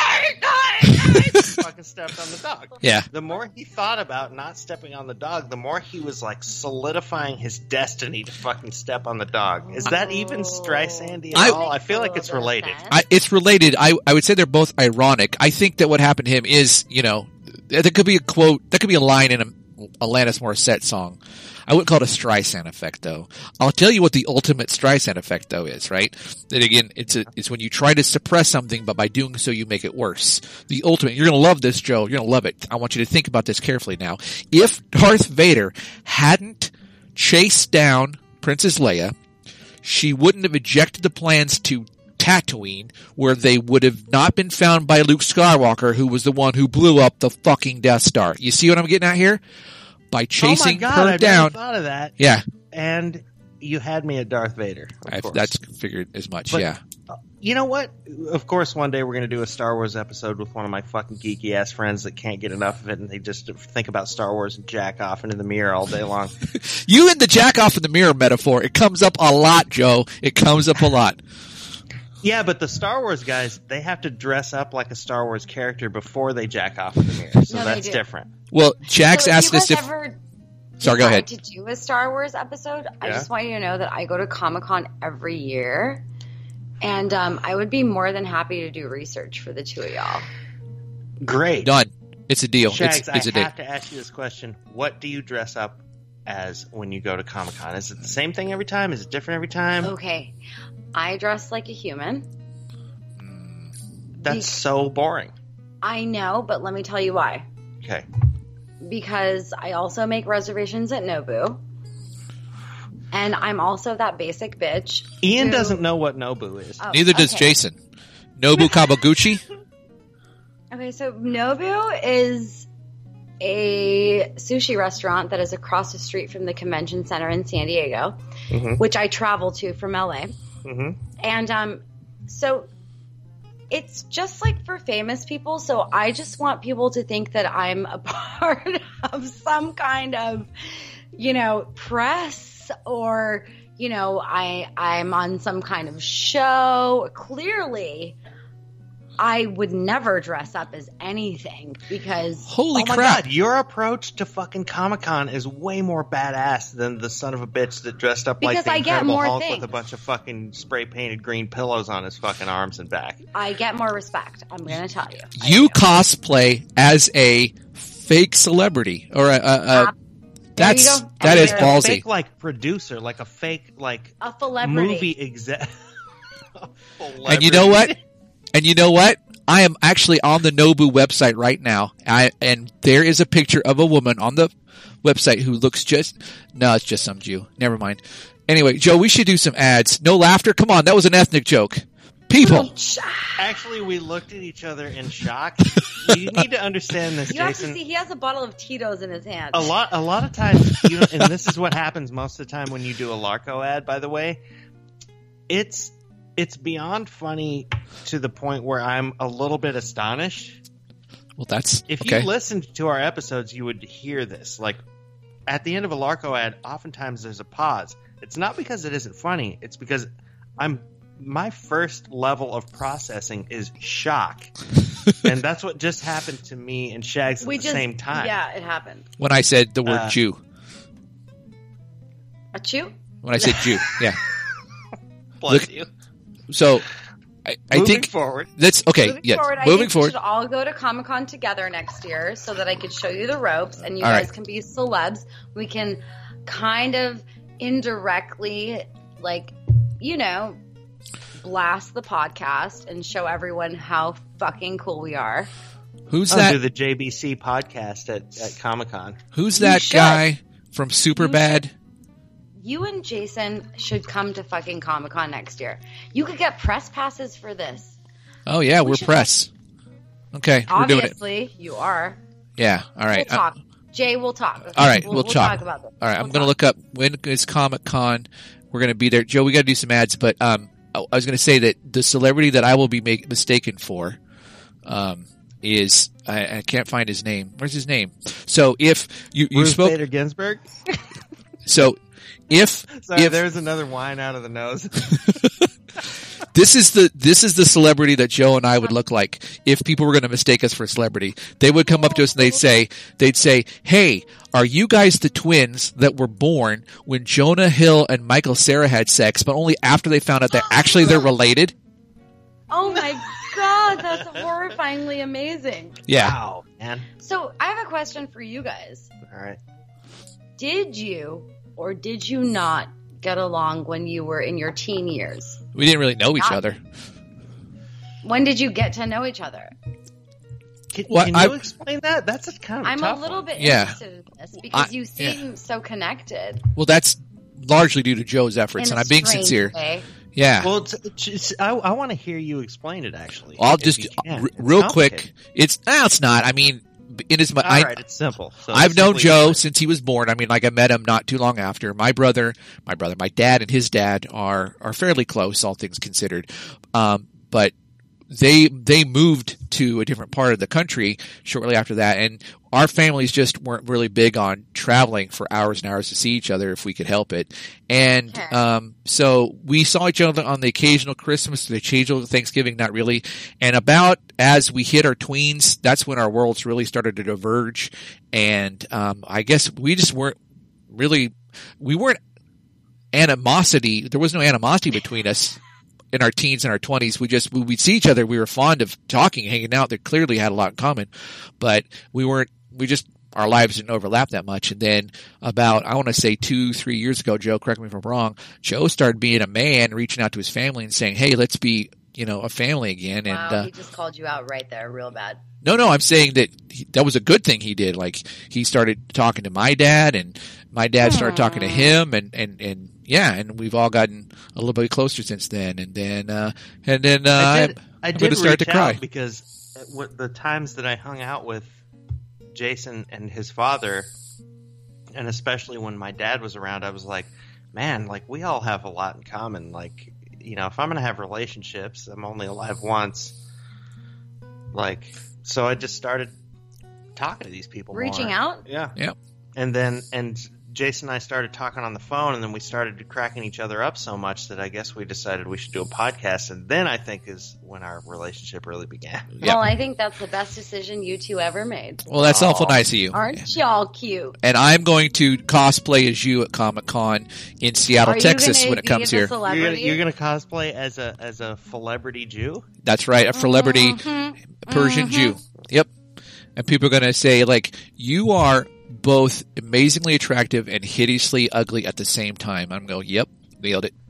Fucking stepped on the dog. Yeah. The more he thought about not stepping on the dog, the more he was like solidifying his destiny to fucking step on the dog. Is that even Streisandy at all? I feel like it's related. It's related. I would say they're both ironic. I think that what happened to him is, you know, there could be a quote, that could be a line in a Alanis Morissette song. I wouldn't call it a Streisand effect, though. I'll tell you what the ultimate Streisand effect, though, is, right? That again, it's when you try to suppress something, but by doing so, you make it worse. The ultimate, you're going to love this, Joe. You're going to love it. I want you to think about this carefully now. If Darth Vader hadn't chased down Princess Leia, she wouldn't have ejected the plans to Tatooine, where they would have not been found by Luke Skywalker, who was the one who blew up the fucking Death Star. You see what I'm getting at here? By chasing her her I down. never thought of that. Yeah. And you had me at Darth Vader. Of course. That's figured as much, But- yeah. You know what? Of course, one day we're going to do a Star Wars episode with one of my fucking geeky ass friends that can't get enough of it, and they just think about Star Wars and jack off into the mirror all day long. You and the jack off in the mirror metaphor, it comes up a lot, Joe. It comes up a lot. Yeah, but the Star Wars guys, they have to dress up like a Star Wars character before they jack off in the mirror, so No, they that's do. different. Well, Jax asked us if... ever Sorry, go ahead. to do a Star Wars episode, I Yeah. just want you to know that I go to Comic-Con every year, and I would be more than happy to do research for the two of y'all. Great. Done. It's a deal. Shags, It's a I deal. have to ask you this question. What do you dress up as when you go to Comic-Con? Is it the same thing every time? Is it different every time? Okay, I dress like a human. That's so boring. I know, but let me tell you why. Okay. Because I also make reservations at Nobu. And I'm also that basic bitch. Ian who- doesn't know what Nobu is. Oh, Neither does okay. Jason. Nobu Kabaguchi? Okay, so Nobu is a sushi restaurant that is across the street from the convention center in San Diego, Mhm. which I travel to from LA. Mm-hmm. And so it's just like for famous people. So I just want people to think that I'm a part of some kind of, press or, I'm on some kind of show. Clearly, I would never dress up as anything because Holy Oh my crap. god, your approach to fucking Comic-Con is way more badass than the son of a bitch that dressed up like Because the I get Incredible more Hulk things. with a bunch of fucking spray-painted green pillows on his fucking arms and back. I get more respect. I'm going to tell you. I You do. cosplay as a fake celebrity or There you go. that is And A ballsy. fake, like, producer, like a fake, like, A celebrity. movie exec. And you know what? And you know what? I am actually on the Nobu website right now. And there is a picture of a woman on the website who looks no, it's just some Jew. Never mind. Anyway, Joe, we should do some ads. No laughter. Come on. That was an ethnic joke. People. Actually, we looked at each other in shock. You need to understand this, You have to Jason. see, he has a bottle of Tito's in his hand. A lot of times, and this is what happens most of the time when you do a Larco ad, by the way, it's beyond funny to the point where I'm a little bit astonished. Well, that's If okay. you listened to our episodes, you would hear this. Like, at the end of a Larco ad, oftentimes there's a pause. It's not because it isn't funny. It's because my first level of processing is shock. And that's what just happened to me and Shags at the same time. Yeah, it happened. When I said the word Jew. A Jew? When I said Jew, yeah. Bless you. So, I think forward. That's okay. Moving forward, I think we should all go to Comic-Con together next year so that I could show you the ropes and you guys can be celebs. We can kind of indirectly, like, you know, blast the podcast and show everyone how fucking cool we are. Who's that? Do the JBC podcast at Comic-Con. Who's that guy from Superbad? You and Jason should come to fucking Comic-Con next year. You could get press passes for this. Oh, yeah, we're press. Okay, we're doing it. Obviously, you are. Yeah, all right. We'll talk. Jay, we'll talk. Okay? All right, we'll talk about this. All right, I'm going to look up when is Comic-Con. We're going to be there. Joe, we got to do some ads, but I was going to say that the celebrity that I will be mistaken for is I can't find his name. Where's his name? So if you spoke Bader Ginsburg. So if there's another wine out of the nose. This is the celebrity that Joe and I would look like if people were going to mistake us for a celebrity. They would come up to us and they'd say, "Hey, are you guys the twins that were born when Jonah Hill and Michael Cera had sex, but only after they found out that actually they're related?" Oh my god, that's horrifyingly amazing. Yeah. Wow, man. So I have a question for you guys. All right. Did you or did you not get along when you were in your teen years? We didn't really know each other. When did you get to know each other? Can you explain that? That's a kind of I'm tough a little bit Yeah. interested in this because you seem so connected. Well, that's largely due to Joe's efforts, and I'm being sincere. Way. Yeah. Well, I want to hear you explain it. Actually, I'll just real quick. It's not. I mean, it is my. All right, it's simple. So I've known Joe since he was born. I mean, like I met him not too long after. My dad and his dad are fairly close, all things considered. But they moved to a different part of the country shortly after that, and our families just weren't really big on traveling for hours and hours to see each other if we could help it. And so we saw each other on the occasional Christmas, the occasional Thanksgiving, not really. And about as we hit our tweens, that's when our worlds really started to diverge. And I guess we just weren't animosity. There was no animosity between us. In our teens and our 20s, we'd see each other. We were fond of talking, hanging out. They clearly had a lot in common, but our lives didn't overlap that much. And then about, I want to say 2-3 years ago, Joe, correct me if I'm wrong, Joe started being a man, reaching out to his family and saying, "Hey, let's be, a family again." Wow, and, he just called you out right there real bad. No, I'm saying that that was a good thing he did. Like, he started talking to my dad and my dad started talking to him and we've all gotten a little bit closer since then. And then I did start to cry because the times that I hung out with Jason and his father, and especially when my dad was around, I was like, man, like we all have a lot in common. Like, if I'm going to have relationships, I'm only alive once. Like, so I just started talking to these people Reaching more. out? Yeah. Yeah. And Jason and I started talking on the phone, and then we started cracking each other up so much that I guess we decided we should do a podcast, and then I think is when our relationship really began. Yeah. Well, I think that's the best decision you two ever made. Well, that's awful nice of you. Aren't y'all cute? And I'm going to cosplay as you at Comic-Con in Seattle, Texas when it comes here. You're going to cosplay as a celebrity Jew? That's right, a celebrity Persian Jew. Yep. And people are going to say, like, you are both amazingly attractive and hideously ugly at the same time. I'm going, yep, nailed it.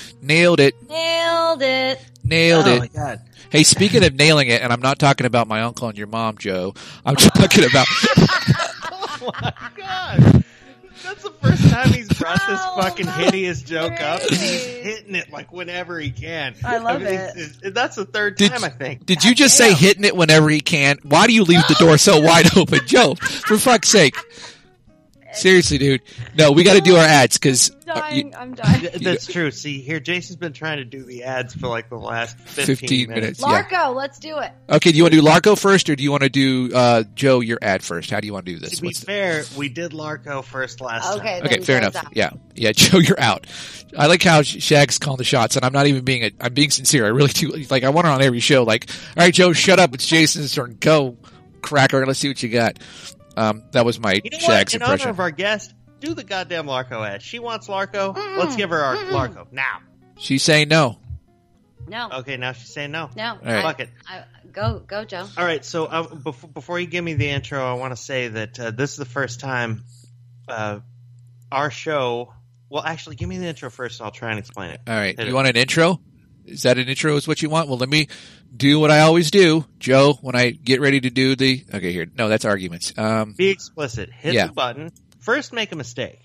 Oh my God. Hey, speaking of nailing it, and I'm not talking about my uncle and your mom, Joe. I'm talking about... Oh my God. That's the first time he's brought this fucking hideous joke up, and he's hitting it like whenever he can. I love it. That's the third time, I think. Did you just say hitting it whenever he can? Why do you leave the door so wide open, Joe? For fuck's sake. Seriously, dude. No, we got to do our ads because I'm dying. That's true. See, here, Jason's been trying to do the ads for like the last 15 minutes. Larko, let's do it. Okay, do you want to do Larko first, or do you want to do Joe your ad first? How do you want to do this? To be fair, we did Larko first last time. Okay, fair enough. Out. Yeah, Joe, you're out. I like how Shag's calling the shots, and I'm not even I'm being sincere. I really do. Like, I want her on every show. Like, all right, Joe, shut up. It's Jason's turn. Go, cracker. Let's see what you got. That was my Shag's impression. In honor of our guest, do the goddamn Larko ad. She wants Larko. Let's give her our Larko now. She's saying no. No. Okay, now she's saying no. No. All right. Fuck it. Go, Joe. All right, so before you give me the intro, I want to say that this is the first time our show... Well, actually, give me the intro first, and I'll try and explain it. All right. You want an intro? Is that an intro is what you want? Well, let me do what I always do, Joe, when I get ready to do the... Okay, here. No, that's arguments. Be explicit. Hit the button. First, make a mistake.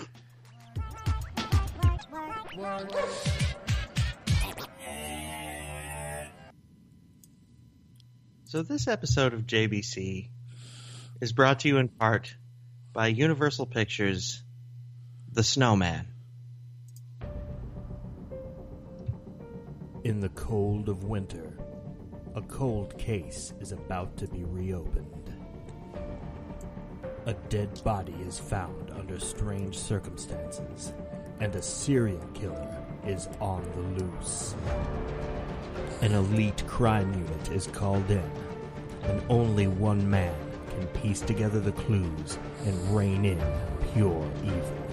So this episode of JBC is brought to you in part by Universal Pictures' The Snowman. In the cold of winter, a cold case is about to be reopened. A dead body is found under strange circumstances, and a serial killer is on the loose. An elite crime unit is called in, and only one man can piece together the clues and rein in pure evil.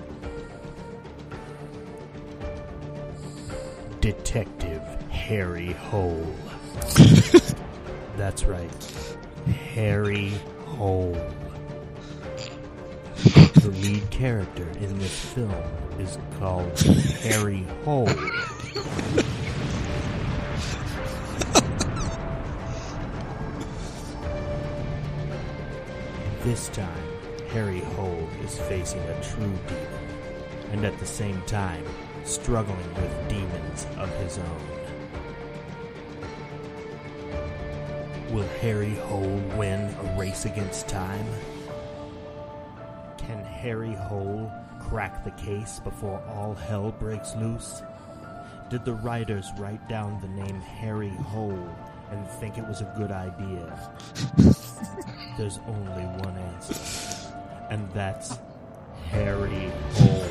Detective Harry Hole. That's right, Harry Hole. The lead character in this film is called Harry Hole. This time, Harry Hole is facing a true demon, and at the same time, struggling with demons of his own. Will Harry Hole win a race against time? Can Harry Hole crack the case before all hell breaks loose? Did the writers write down the name Harry Hole and think it was a good idea? There's only one answer, and that's Harry Hole.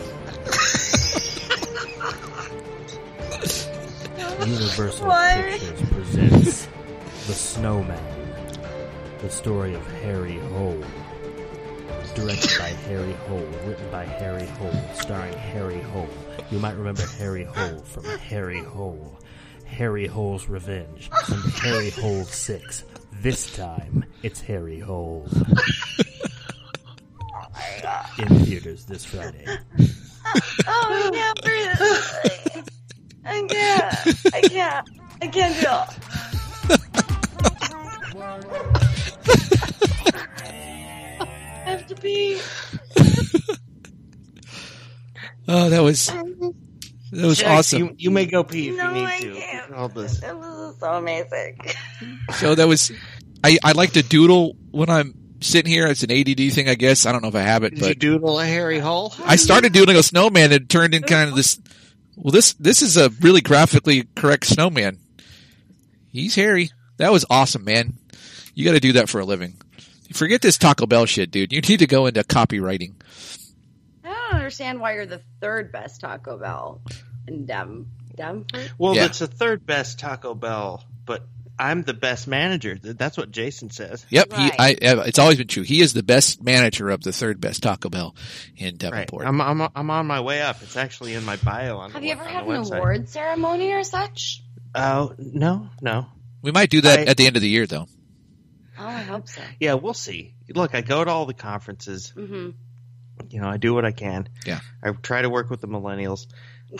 Universal Pictures presents The Snowman, the story of Harry Hole. Directed by Harry Hole, written by Harry Hole, starring Harry Hole. You might remember Harry Hole from Harry Hole, Harry Hole's Revenge, and Harry Hole 6. This time, it's Harry Hole. In theaters this Friday. Oh, I can't breathe. I can't do it. I have to pee. Oh, that was Jack, awesome. You may go pee if you need I to. can't. All this. This is so amazing. So that was, I like to doodle when I'm sitting here. It's an ADD thing, I guess. I don't know if I have it, Did but you doodle a Harry Hole? I started doodling a snowman and it turned in kind of this. Well, this is a really graphically correct snowman. He's hairy. That was awesome, man. You got to do that for a living. Forget this Taco Bell shit, dude. You need to go into copywriting. I don't understand why you're the third best Taco Bell in Denver. Well, Yeah. it's the third best Taco Bell, but I'm the best manager. That's what Jason says. Yep, Right. it's always been true. He is the best manager of the third best Taco Bell in Right. Davenport. I'm on my way up. It's actually in my bio on Have the you ever on had the an website. award ceremony or such? Oh, no. We might do that at the end of the year, though. Oh, I hope so. Yeah, we'll see. Look, I go to all the conferences. Mm-hmm. You know, I do what I can. Yeah. I try to work with the millennials.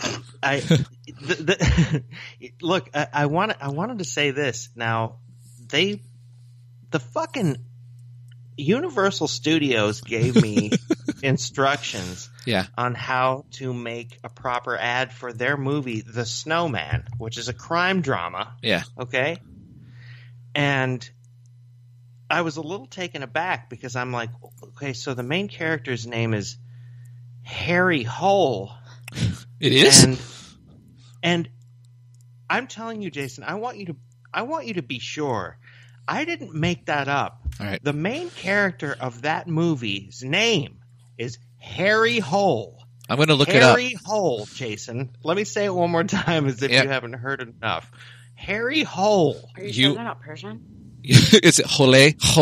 Look, I wanted to say this. Now, the fucking Universal Studios gave me instructions Yeah. on how to make a proper ad for their movie, The Snowman, which is a crime drama. Yeah. Okay? And I was a little taken aback because I'm like, okay, so the main character's name is Harry Hole. It is? And I'm telling you, Jason, I want you to be sure. I didn't make that up. All right. The main character of that movie's name is Harry Hole. I'm going to look it up. Harry Hole, Jason. Let me say it one more time as if you haven't heard enough. Harry Hole. Are you sure they're not Persian? Is it Hole?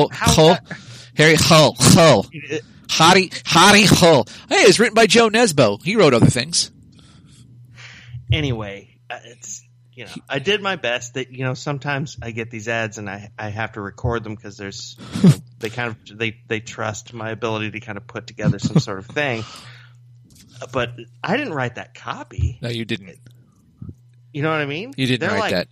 Harry Hole. Harry Hole. Hey, it's written by Joe Nesbo. He wrote other things. Anyway, it's I did my best. That sometimes I get these ads and I have to record them because there's they trust my ability to kind of put together some sort of thing. But I didn't write that copy. No, you didn't. You know what I mean? You didn't write that.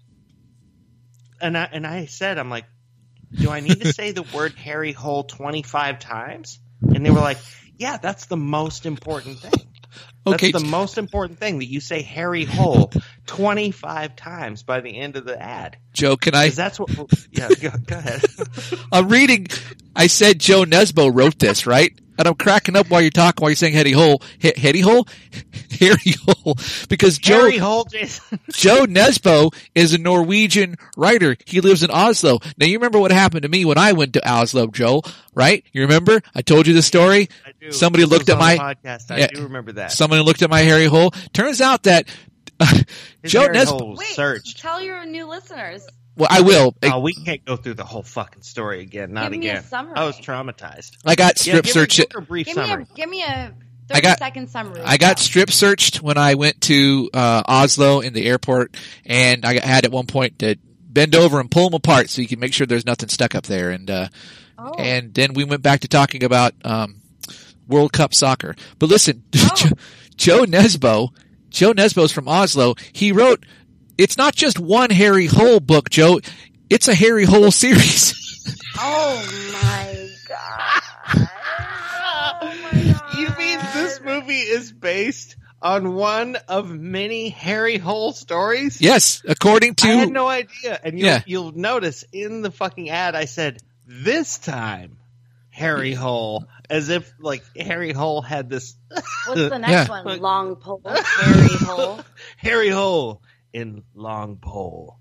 And I said, I'm like, do I need to say the word Harry Hole 25 times? And they were like, yeah, that's the most important thing. Okay. That's the most important thing, that you say Harry Hole 25 times by the end of the ad. Joe, can I? That's what. Yeah, go ahead. I'm reading. I said Joe Nesbo wrote this, right? And I'm cracking up while you're talking, while you're saying Harry Hole. Harry Hole? Harry Hole. Because Harry Hole, Jason. Joe Nesbo is a Norwegian writer. He lives in Oslo. Now, you remember what happened to me when I went to Oslo, Joe, right? You remember? I told you the story. I do. Somebody looked at my podcast. I do remember that. Somebody looked at my Harry Hole. Turns out that Joe Nesbo. Wait, searched. tell your new listeners. Well, I will. We can't go through the whole fucking story again. Not Give me again. a summary. I was traumatized. I got strip searched. Give a brief summary. Give me a 30-second summary. I got strip searched when I went to Oslo in the airport, and I had at one point to bend over and pull them apart so you can make sure there's nothing stuck up there. And and then we went back to talking about World Cup soccer. But listen, Joe Nesbo's from Oslo. He wrote. It's not just one Harry Hole book, Joe. It's a Harry Hole series. Oh my god! Oh my god! You mean this movie is based on one of many Harry Hole stories? Yes, according to. I had no idea, and you'll notice in the fucking ad I said this time Harry Hole, as if like Harry Hole had this. What's the next one? Long pole, Harry Hole. Harry Hole. In Long Pole.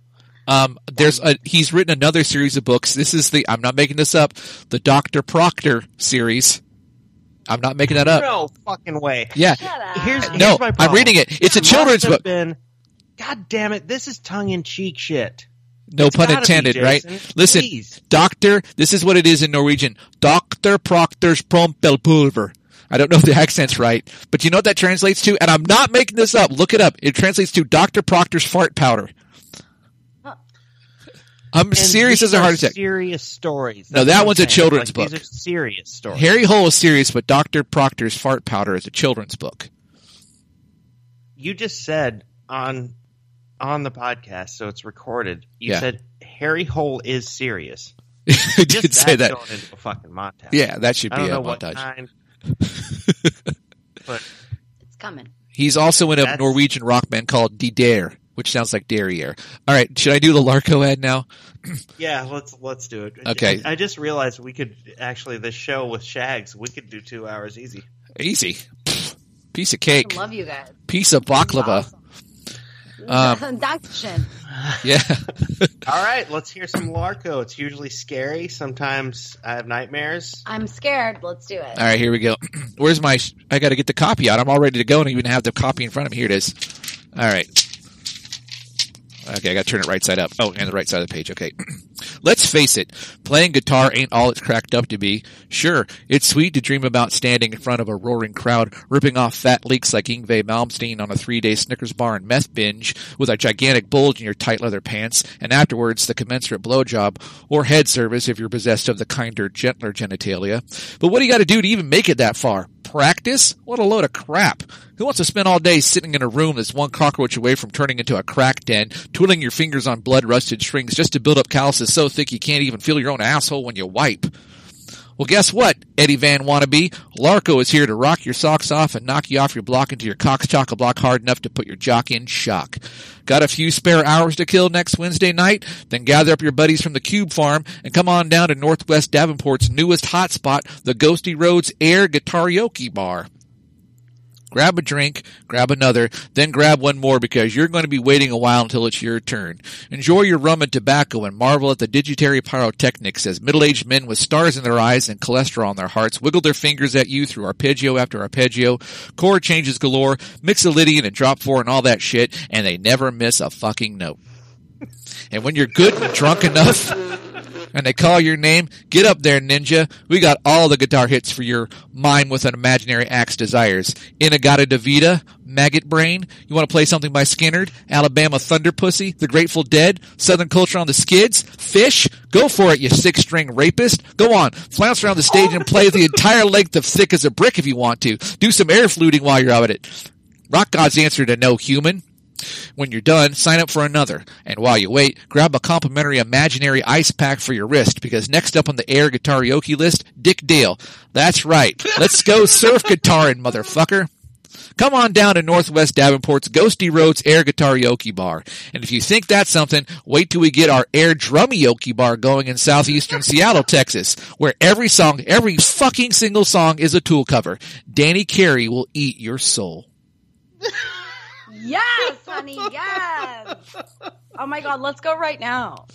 He's written another series of books. This is I'm not making this up, the Dr. Proctor series. I'm not making that up. No fucking way. Yeah. Shut up. Here's No, my problem. I'm reading it. It's a children's book. God damn it, this is tongue-in-cheek shit. No It's pun gotta intended, be, right? Jason. Listen, Please. Doctor, this is what it is in Norwegian. Dr. Proctor's Prompelpulver. I don't know if the accent's right, but you know what that translates to? And I'm not making this up. Look it up. It translates to Dr. Proctor's fart powder. I'm serious as a heart attack. Serious stories. No, that one's a children's book. These are serious stories. Harry Hole is serious, but Dr. Proctor's fart powder is a children's book. You just said on the podcast, so it's recorded. You Yeah. said Harry Hole is serious. I did say that. Going into a fucking montage. Yeah, that should I be don't a know what montage. kind, but It's coming. He's also in a That's- Norwegian rock band called De Dare, which sounds like derriere. All right, should I do the Larko ad now? yeah, let's do it. Okay. I just realized we could actually this show with Shags. We could do 2 hours easy. Easy. Piece of cake. I love you guys. Piece of baklava. Dankeschön. Yeah. All right, let's hear some Larko. It's usually scary. Sometimes I have nightmares. I'm scared. Let's do it. All right, here we go. Where's I got to get the copy out. I'm all ready to go and I even have the copy in front of me. Here it is. All right. Okay, I got to turn it right side up. Oh, and the right side of the page. Okay. Let's face it, playing guitar ain't all it's cracked up to be. Sure, it's sweet to dream about standing in front of a roaring crowd, ripping off fat leaks like Yngwie Malmsteen on a 3-day Snickers bar and meth binge, with a gigantic bulge in your tight leather pants, and afterwards the commensurate blowjob, or head service if you're possessed of the kinder, gentler genitalia. But what do you got to do to even make it that far? Practice? What a load of crap. Who wants to spend all day sitting in a room that's one cockroach away from turning into a crack den, twiddling your fingers on blood-rusted strings just to build up calluses so thick you can't even feel your own asshole when you wipe? Well, guess what, Eddie Van Wannabe? Larko is here to rock your socks off and knock you off your block until your cock's chock-a-block hard enough to put your jock in shock. Got a few spare hours to kill next Wednesday night? Then gather up your buddies from the Cube Farm and come on down to Northwest Davenport's newest hotspot, the Ghosty Roads Air Guitarioke Bar. Grab a drink, grab another, then grab one more because you're going to be waiting a while until it's your turn. Enjoy your rum and tobacco and marvel at the digitary pyrotechnics as middle-aged men with stars in their eyes and cholesterol in their hearts wiggle their fingers at you through arpeggio after arpeggio, chord changes galore, mixolydian and drop four and all that shit, and they never miss a fucking note. And when you're good and drunk enough and they call your name, get up there, ninja. We got all the guitar hits for your mind with an imaginary axe desires. Inagata Davida, Maggot Brain. You want to play something by Skinnerd, Alabama Thunder Pussy, The Grateful Dead, Southern Culture on the Skids, Fish? Go for it, you six-string rapist. Go on, flounce around the stage and play the entire length of Thick as a Brick if you want to. Do some air fluting while you're out at it. Rock God's answer to no human. When you're done, sign up for another. And while you wait, grab a complimentary imaginary ice pack for your wrist, because next up on the Air Guitarioke list, Dick Dale. That's right. Let's go surf guitaring, motherfucker. Come on down to Northwest Davenport's Ghosty Roads Air Guitarioke Bar. And if you think that's something, wait till we get our Air Drummyoke Bar going in southeastern Seattle, Texas, where every fucking single song is a Tool cover. Danny Carey will eat your soul. Yes, honey, yes. Oh my God, let's go right now.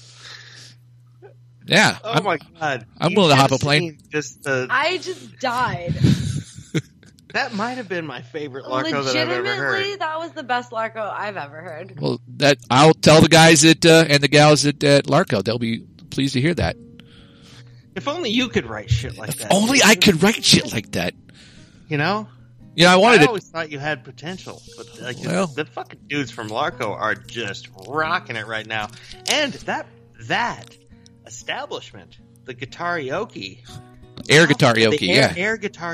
Yeah. Oh my God. I'm willing to hop a plane. I just died. That might have been my favorite Larko that I've ever Legitimately, heard. that was the best Larko I've ever heard. Well, I'll tell the guys and the gals at Larko. They'll be pleased to hear that. If only you could write shit like that. Only I could write shit like that. You know? Yeah, I always thought you had potential, but Well. the fucking dudes from Larko are just rocking it right now. And that establishment, the Guitarioke, Air Guitarioke, yeah. Air guitar.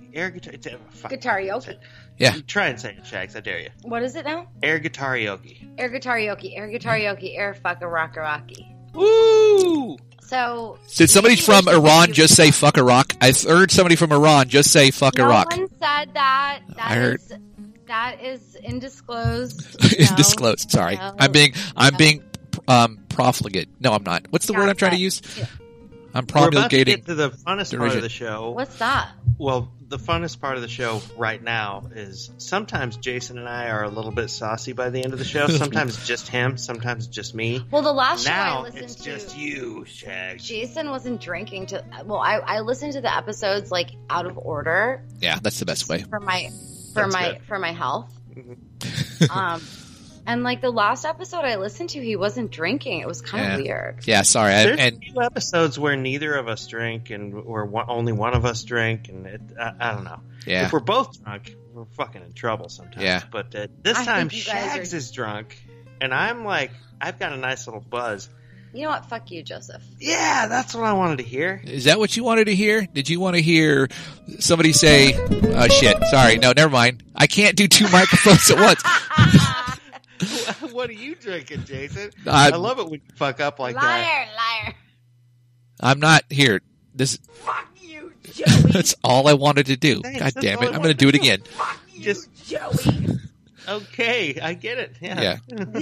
Guitarioke. Yeah. Try and say it, Shags. I dare you. What is it now? Air Guitarioke. Air Guitarioke. Air Guitarioke. Air fucka-rocka-rocky. Woo! So, Did somebody from Iran just say fuck a rock? I heard somebody from Iran just say fuck a rock. No one said that. I heard. That is indisclosed. Indisclosed. Sorry. No. I'm being profligate. No, I'm not. What's the word I'm trying to use? Yeah. I'm We're about to promulgating. get to the funnest part of the show. What's that? Well, the funnest part of the show right now is sometimes Jason and I are a little bit saucy by the end of the show. Sometimes just him, sometimes just me. Well, the last show I Now listened it's to, just you, Shags. Jason wasn't drinking to. Well, I listened to the episodes like out of order Yeah, that's the best way. for my health. Mm-hmm. And like the last episode I listened to, he wasn't drinking. It was kind of weird. Yeah, sorry. There's a And few episodes where neither of us drink, and where only one of us drink, and I don't know. yeah, If we're both drunk, we're fucking in trouble sometimes. Yeah. But this I time, think you guys Shags are- is drunk, and I'm like, I've got a nice little buzz. You know what? Fuck you, Joseph. Yeah, that's what I wanted to hear. is that what you wanted to hear? Did you want to hear somebody say, "Oh shit"? Sorry, no, never mind. I can't do two microphones at once. What are you drinking, Jason? I'm- I love it when you fuck up like that. Liar. I'm not here. This. Fuck you, Joey. That's all I wanted to do. Thanks, God that's damn all it! I I'm wanted going to do to it again. Just Joey. okay, I get it. Yeah,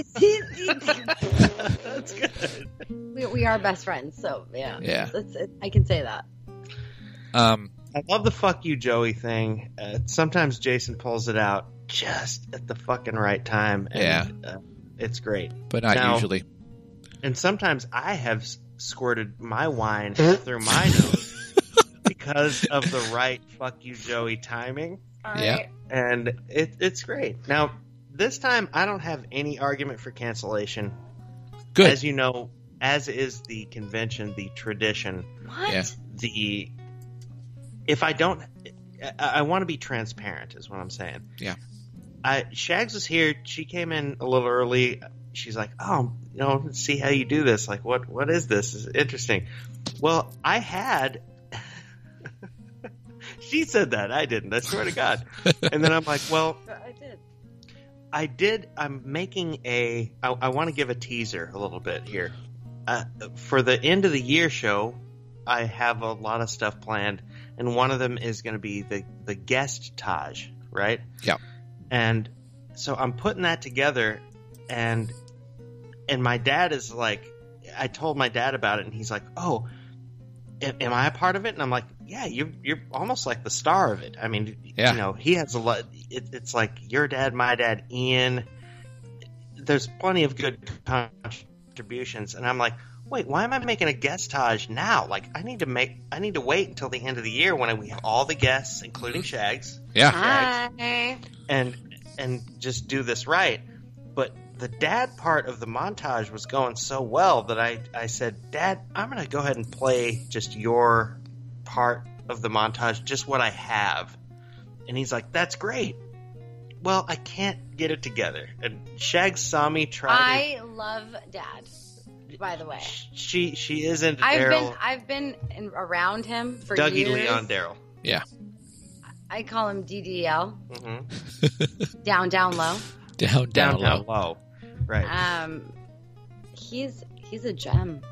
that's good. we are best friends, so yeah. Yeah. I can say that. I love the "fuck you, Joey" thing. Sometimes Jason pulls it out just at the fucking right time. And, it's great. But not Now- usually. And sometimes I have squirted my wine through my nose because of the right "fuck you, Joey" timing. All Yeah. right. And it's great. Now, this time I don't have any argument for cancellation. Good. As you know, as is the convention, the tradition, What? Yeah. if I don't, I want to be transparent is what I'm saying. Yeah. Shags was here. She came in a little early. She's like, "Oh, let's see how you do this. Like, what is this? This is interesting." Well, I had. She said that. I didn't. I swear to God. And then I'm like, well, I did. I'm making I want to give a teaser a little bit here. For the end of the year show, I have a lot of stuff planned, and one of them is going to be the guest Taj, right? Yeah. And so I'm putting that together, and my dad is like, I told my dad about it, and he's like, "Oh, am I a part of it?" And I'm like, "Yeah, you're almost like the star of it." I mean, Yeah. you know, he has a lot. It's like your dad, my dad, Ian. There's plenty of good contributions, and I'm like, wait, why am I making a guest Taj now? Like, I need to wait until the end of the year when we have all the guests, including Shags. Yeah. Hi. And just do this right. But the dad part of the montage was going so well that I said, Dad, I'm going to go ahead and play just your part of the montage, just what I have. And he's like, that's great. Well, I can't get it together. And Shags saw me try I love Dad, by the way. She isn't Daryl. I've been around him for Dougie years. Leon Daryl. Yeah. I call him DDL. Mm-hmm. Down low. Down low. low. Right. He's a gem.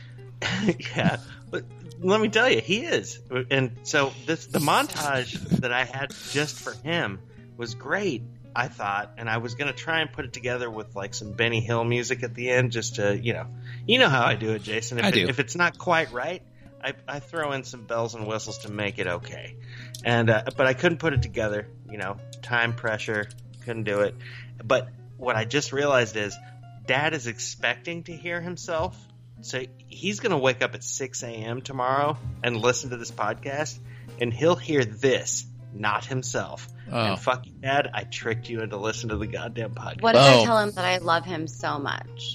Yeah. But let me tell you, he is. And so the montage that I had just for him was great, I thought, and I was going to try and put it together with like some Benny Hill music at the end, just to, you know how I do it, Jason. If it's not quite right, I throw in some bells and whistles to make it okay. And but I couldn't put it together, time pressure, couldn't do it. But what I just realized is Dad is expecting to hear himself. So he's going to wake up at 6 a.m. tomorrow and listen to this podcast, and he'll hear this, not himself. Oh. And fuck you, Dad, I tricked you into listening to the goddamn podcast. What if I tell him that I love him so much?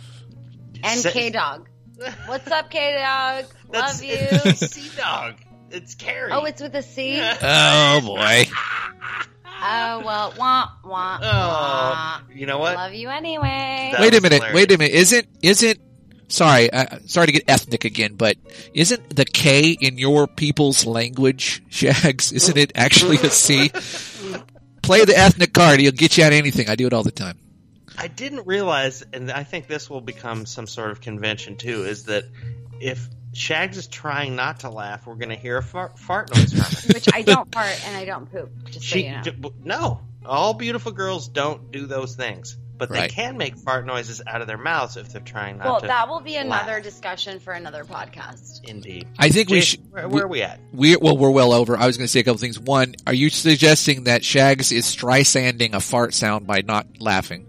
And K-Dog. What's up, K-Dog? Love you. It's Sea-Dog. It's Carrie. Oh, it's with a C? Oh, boy. Oh, well, wah. Oh, you know what? Love you anyway. That Wait a was minute. hilarious. Wait a minute. Isn't sorry to get ethnic again, but isn't the K in your people's language, Shags? Isn't it actually a C? Play the ethnic card. He'll get you out of anything. I do it all the time. I didn't realize, and I think this will become some sort of convention too, is that if Shags is trying not to laugh, we're going to hear a fart noise from her. Which I don't fart and I don't poop, just so you know. No, all beautiful girls don't do those things. But they Right. can make fart noises out of their mouths if they're trying not to. Well, that will be another laugh. discussion for another podcast. Indeed. I think we Jason, should. Where are we at? We're well over. I was going to say a couple things. One, are you suggesting that Shags is Streisanding a fart sound by not laughing?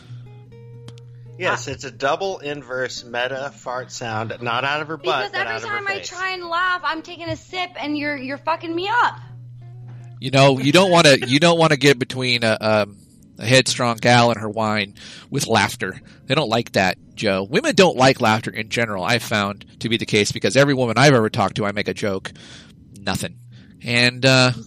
Yes, it's a double inverse meta fart sound, not out of her butt, Because but every out of time her I face. try and laugh, I'm taking a sip and you're fucking me up. You don't want to get between a headstrong gal and her wine with laughter. They don't like that, Joe. Women don't like laughter in general. I've found to be the case because every woman I've ever talked to, I make a joke. Nothing. And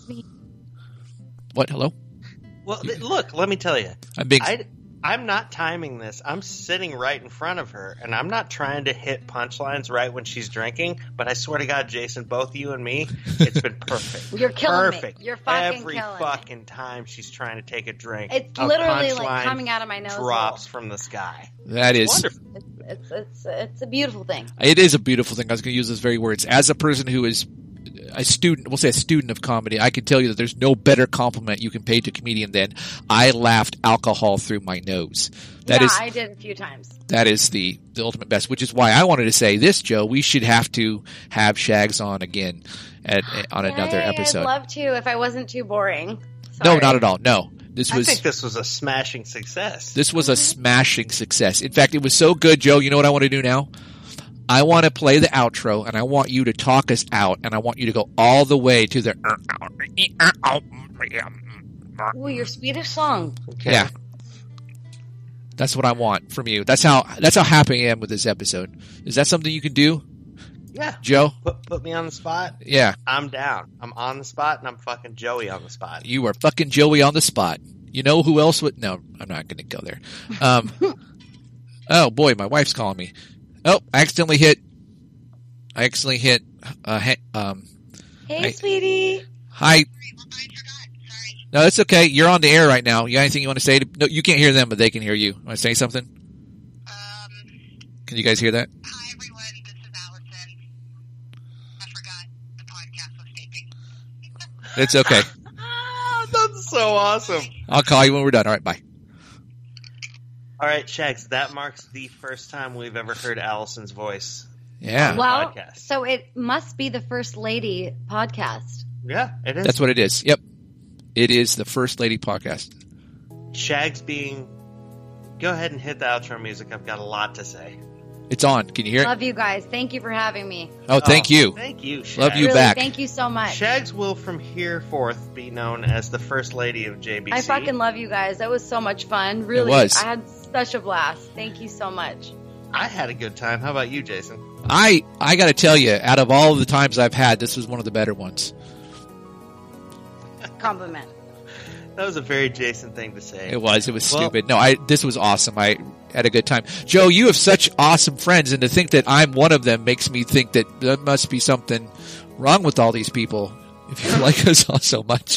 what? Hello? Well, look, let me tell you. I'm being. I'm not timing this. I'm sitting right in front of her, and I'm not trying to hit punchlines right when she's drinking. But I swear to God, Jason, both you and me, it's been perfect. You're killing perfect. me. You're fucking Every killing fucking me. time she's trying to take a drink, It's a literally like punchline coming out of my nose. drops from the sky. That is. Wonderful. It's a beautiful thing. It is a beautiful thing. I was going to use those very words. As a person who is a student, we'll say a student of comedy, I can tell you that there's no better compliment you can pay to a comedian than I laughed alcohol through my nose. I did a few times. That is the ultimate best, which is why I wanted to say this, Joe. We should have to have Shags on again on another Yay, episode. I'd love to if I wasn't too boring. No, Sorry. not at all. No. I think this was a smashing success. This was a smashing success. In fact, it was so good, Joe. You know what I want to do now? I want to play the outro, and I want you to talk us out, and I want you to go all the way to the. Ooh, your Swedish song. Okay. Yeah, that's what I want from you. That's how happy I am with this episode. Is that something you can do, Yeah. Joe? Put me on the spot. Yeah, I'm down. I'm on the spot, and I'm fucking Joey on the spot. you are fucking Joey on the spot. You know who else would? No, I'm not going to go there. Oh boy, my wife's calling me. Oh, I accidentally hit. Hey, sweetie. Hi. No, it's okay. You're on the air right now. You got anything you want to say? No, you can't hear them, but they can hear you. Want to say something? Can you guys hear that? Hi, everyone. This is Allison. It's okay. That's so awesome. I'll call you when we're done. All right, bye. All right, Shags, that marks the first time we've ever heard Allison's voice. Yeah. Well, podcast. so it must be the First Lady podcast. Yeah, it is. That's what it is. Yep. It is the First Lady podcast. Shags being... Go ahead and hit the outro music. I've got a lot to say. It's on. Can you hear it? Love you guys. Thank you for having me. Oh, thank you. Thank you, Shags. Love you Really, back. thank you so much. Shags will from here forth be known as the First Lady of JBC. I fucking love you guys. That was so much fun. Really, was. I had such a blast. Thank you so much. I had a good time. How about you, Jason? I got to tell you, out of all of the times I've had, this was one of the better ones. Compliment. That was a very Jason thing to say. It was. It was Well- stupid. No, this was awesome. I had a good time. Joe, you have such awesome friends, and to think that I'm one of them makes me think that there must be something wrong with all these people if you like us all so much.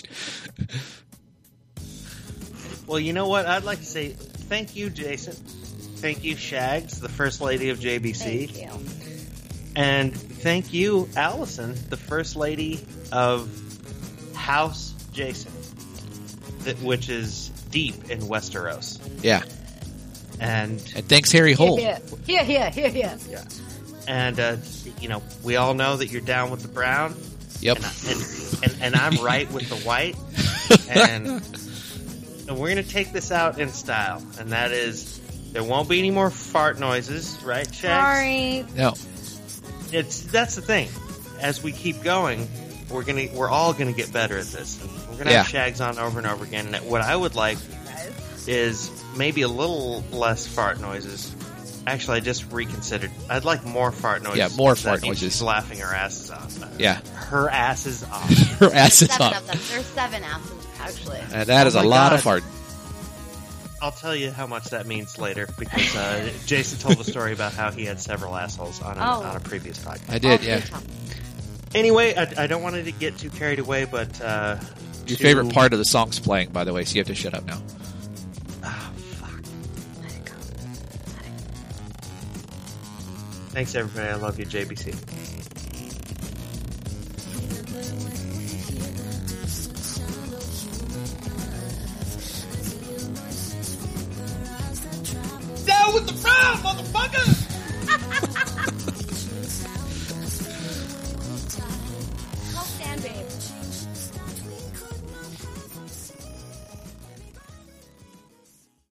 Well, you know what? I'd like to say thank you, Jason. Thank you, Shags, the First Lady of JBC. Thank you. And thank you, Allison, the First Lady of House Jason, which is deep in Westeros. Yeah. And thanks, Harry Hole. Yeah. and you know, we all know that you're down with the brown. Yep. And I'm right with the white. And we're going to take this out in style. And that is, there won't be any more fart noises, right, Shags? Sorry. No. That's the thing. As we keep going, we're all gonna get better at this. And we're gonna have Shags on over and over again. And what I would like is maybe a little less fart noises. Actually, I just reconsidered. I'd like more fart noises. Yeah, more That fart means noises. she's laughing her asses off. Yeah. Her ass is off. Her ass is Seven up. of them. There's 7 asses, actually. And that is Oh a my lot God. of fart. I'll tell you how much that means later because Jason told a story about how he had several assholes on a previous podcast. I did, All yeah. three top. Anyway, I don't want to get too carried away, but Your favorite part of the song's playing, by the way, so you have to shut up now. Oh, fuck. Let it go. Thanks, everybody. I love you, JBC. Down with the brown, motherfucker!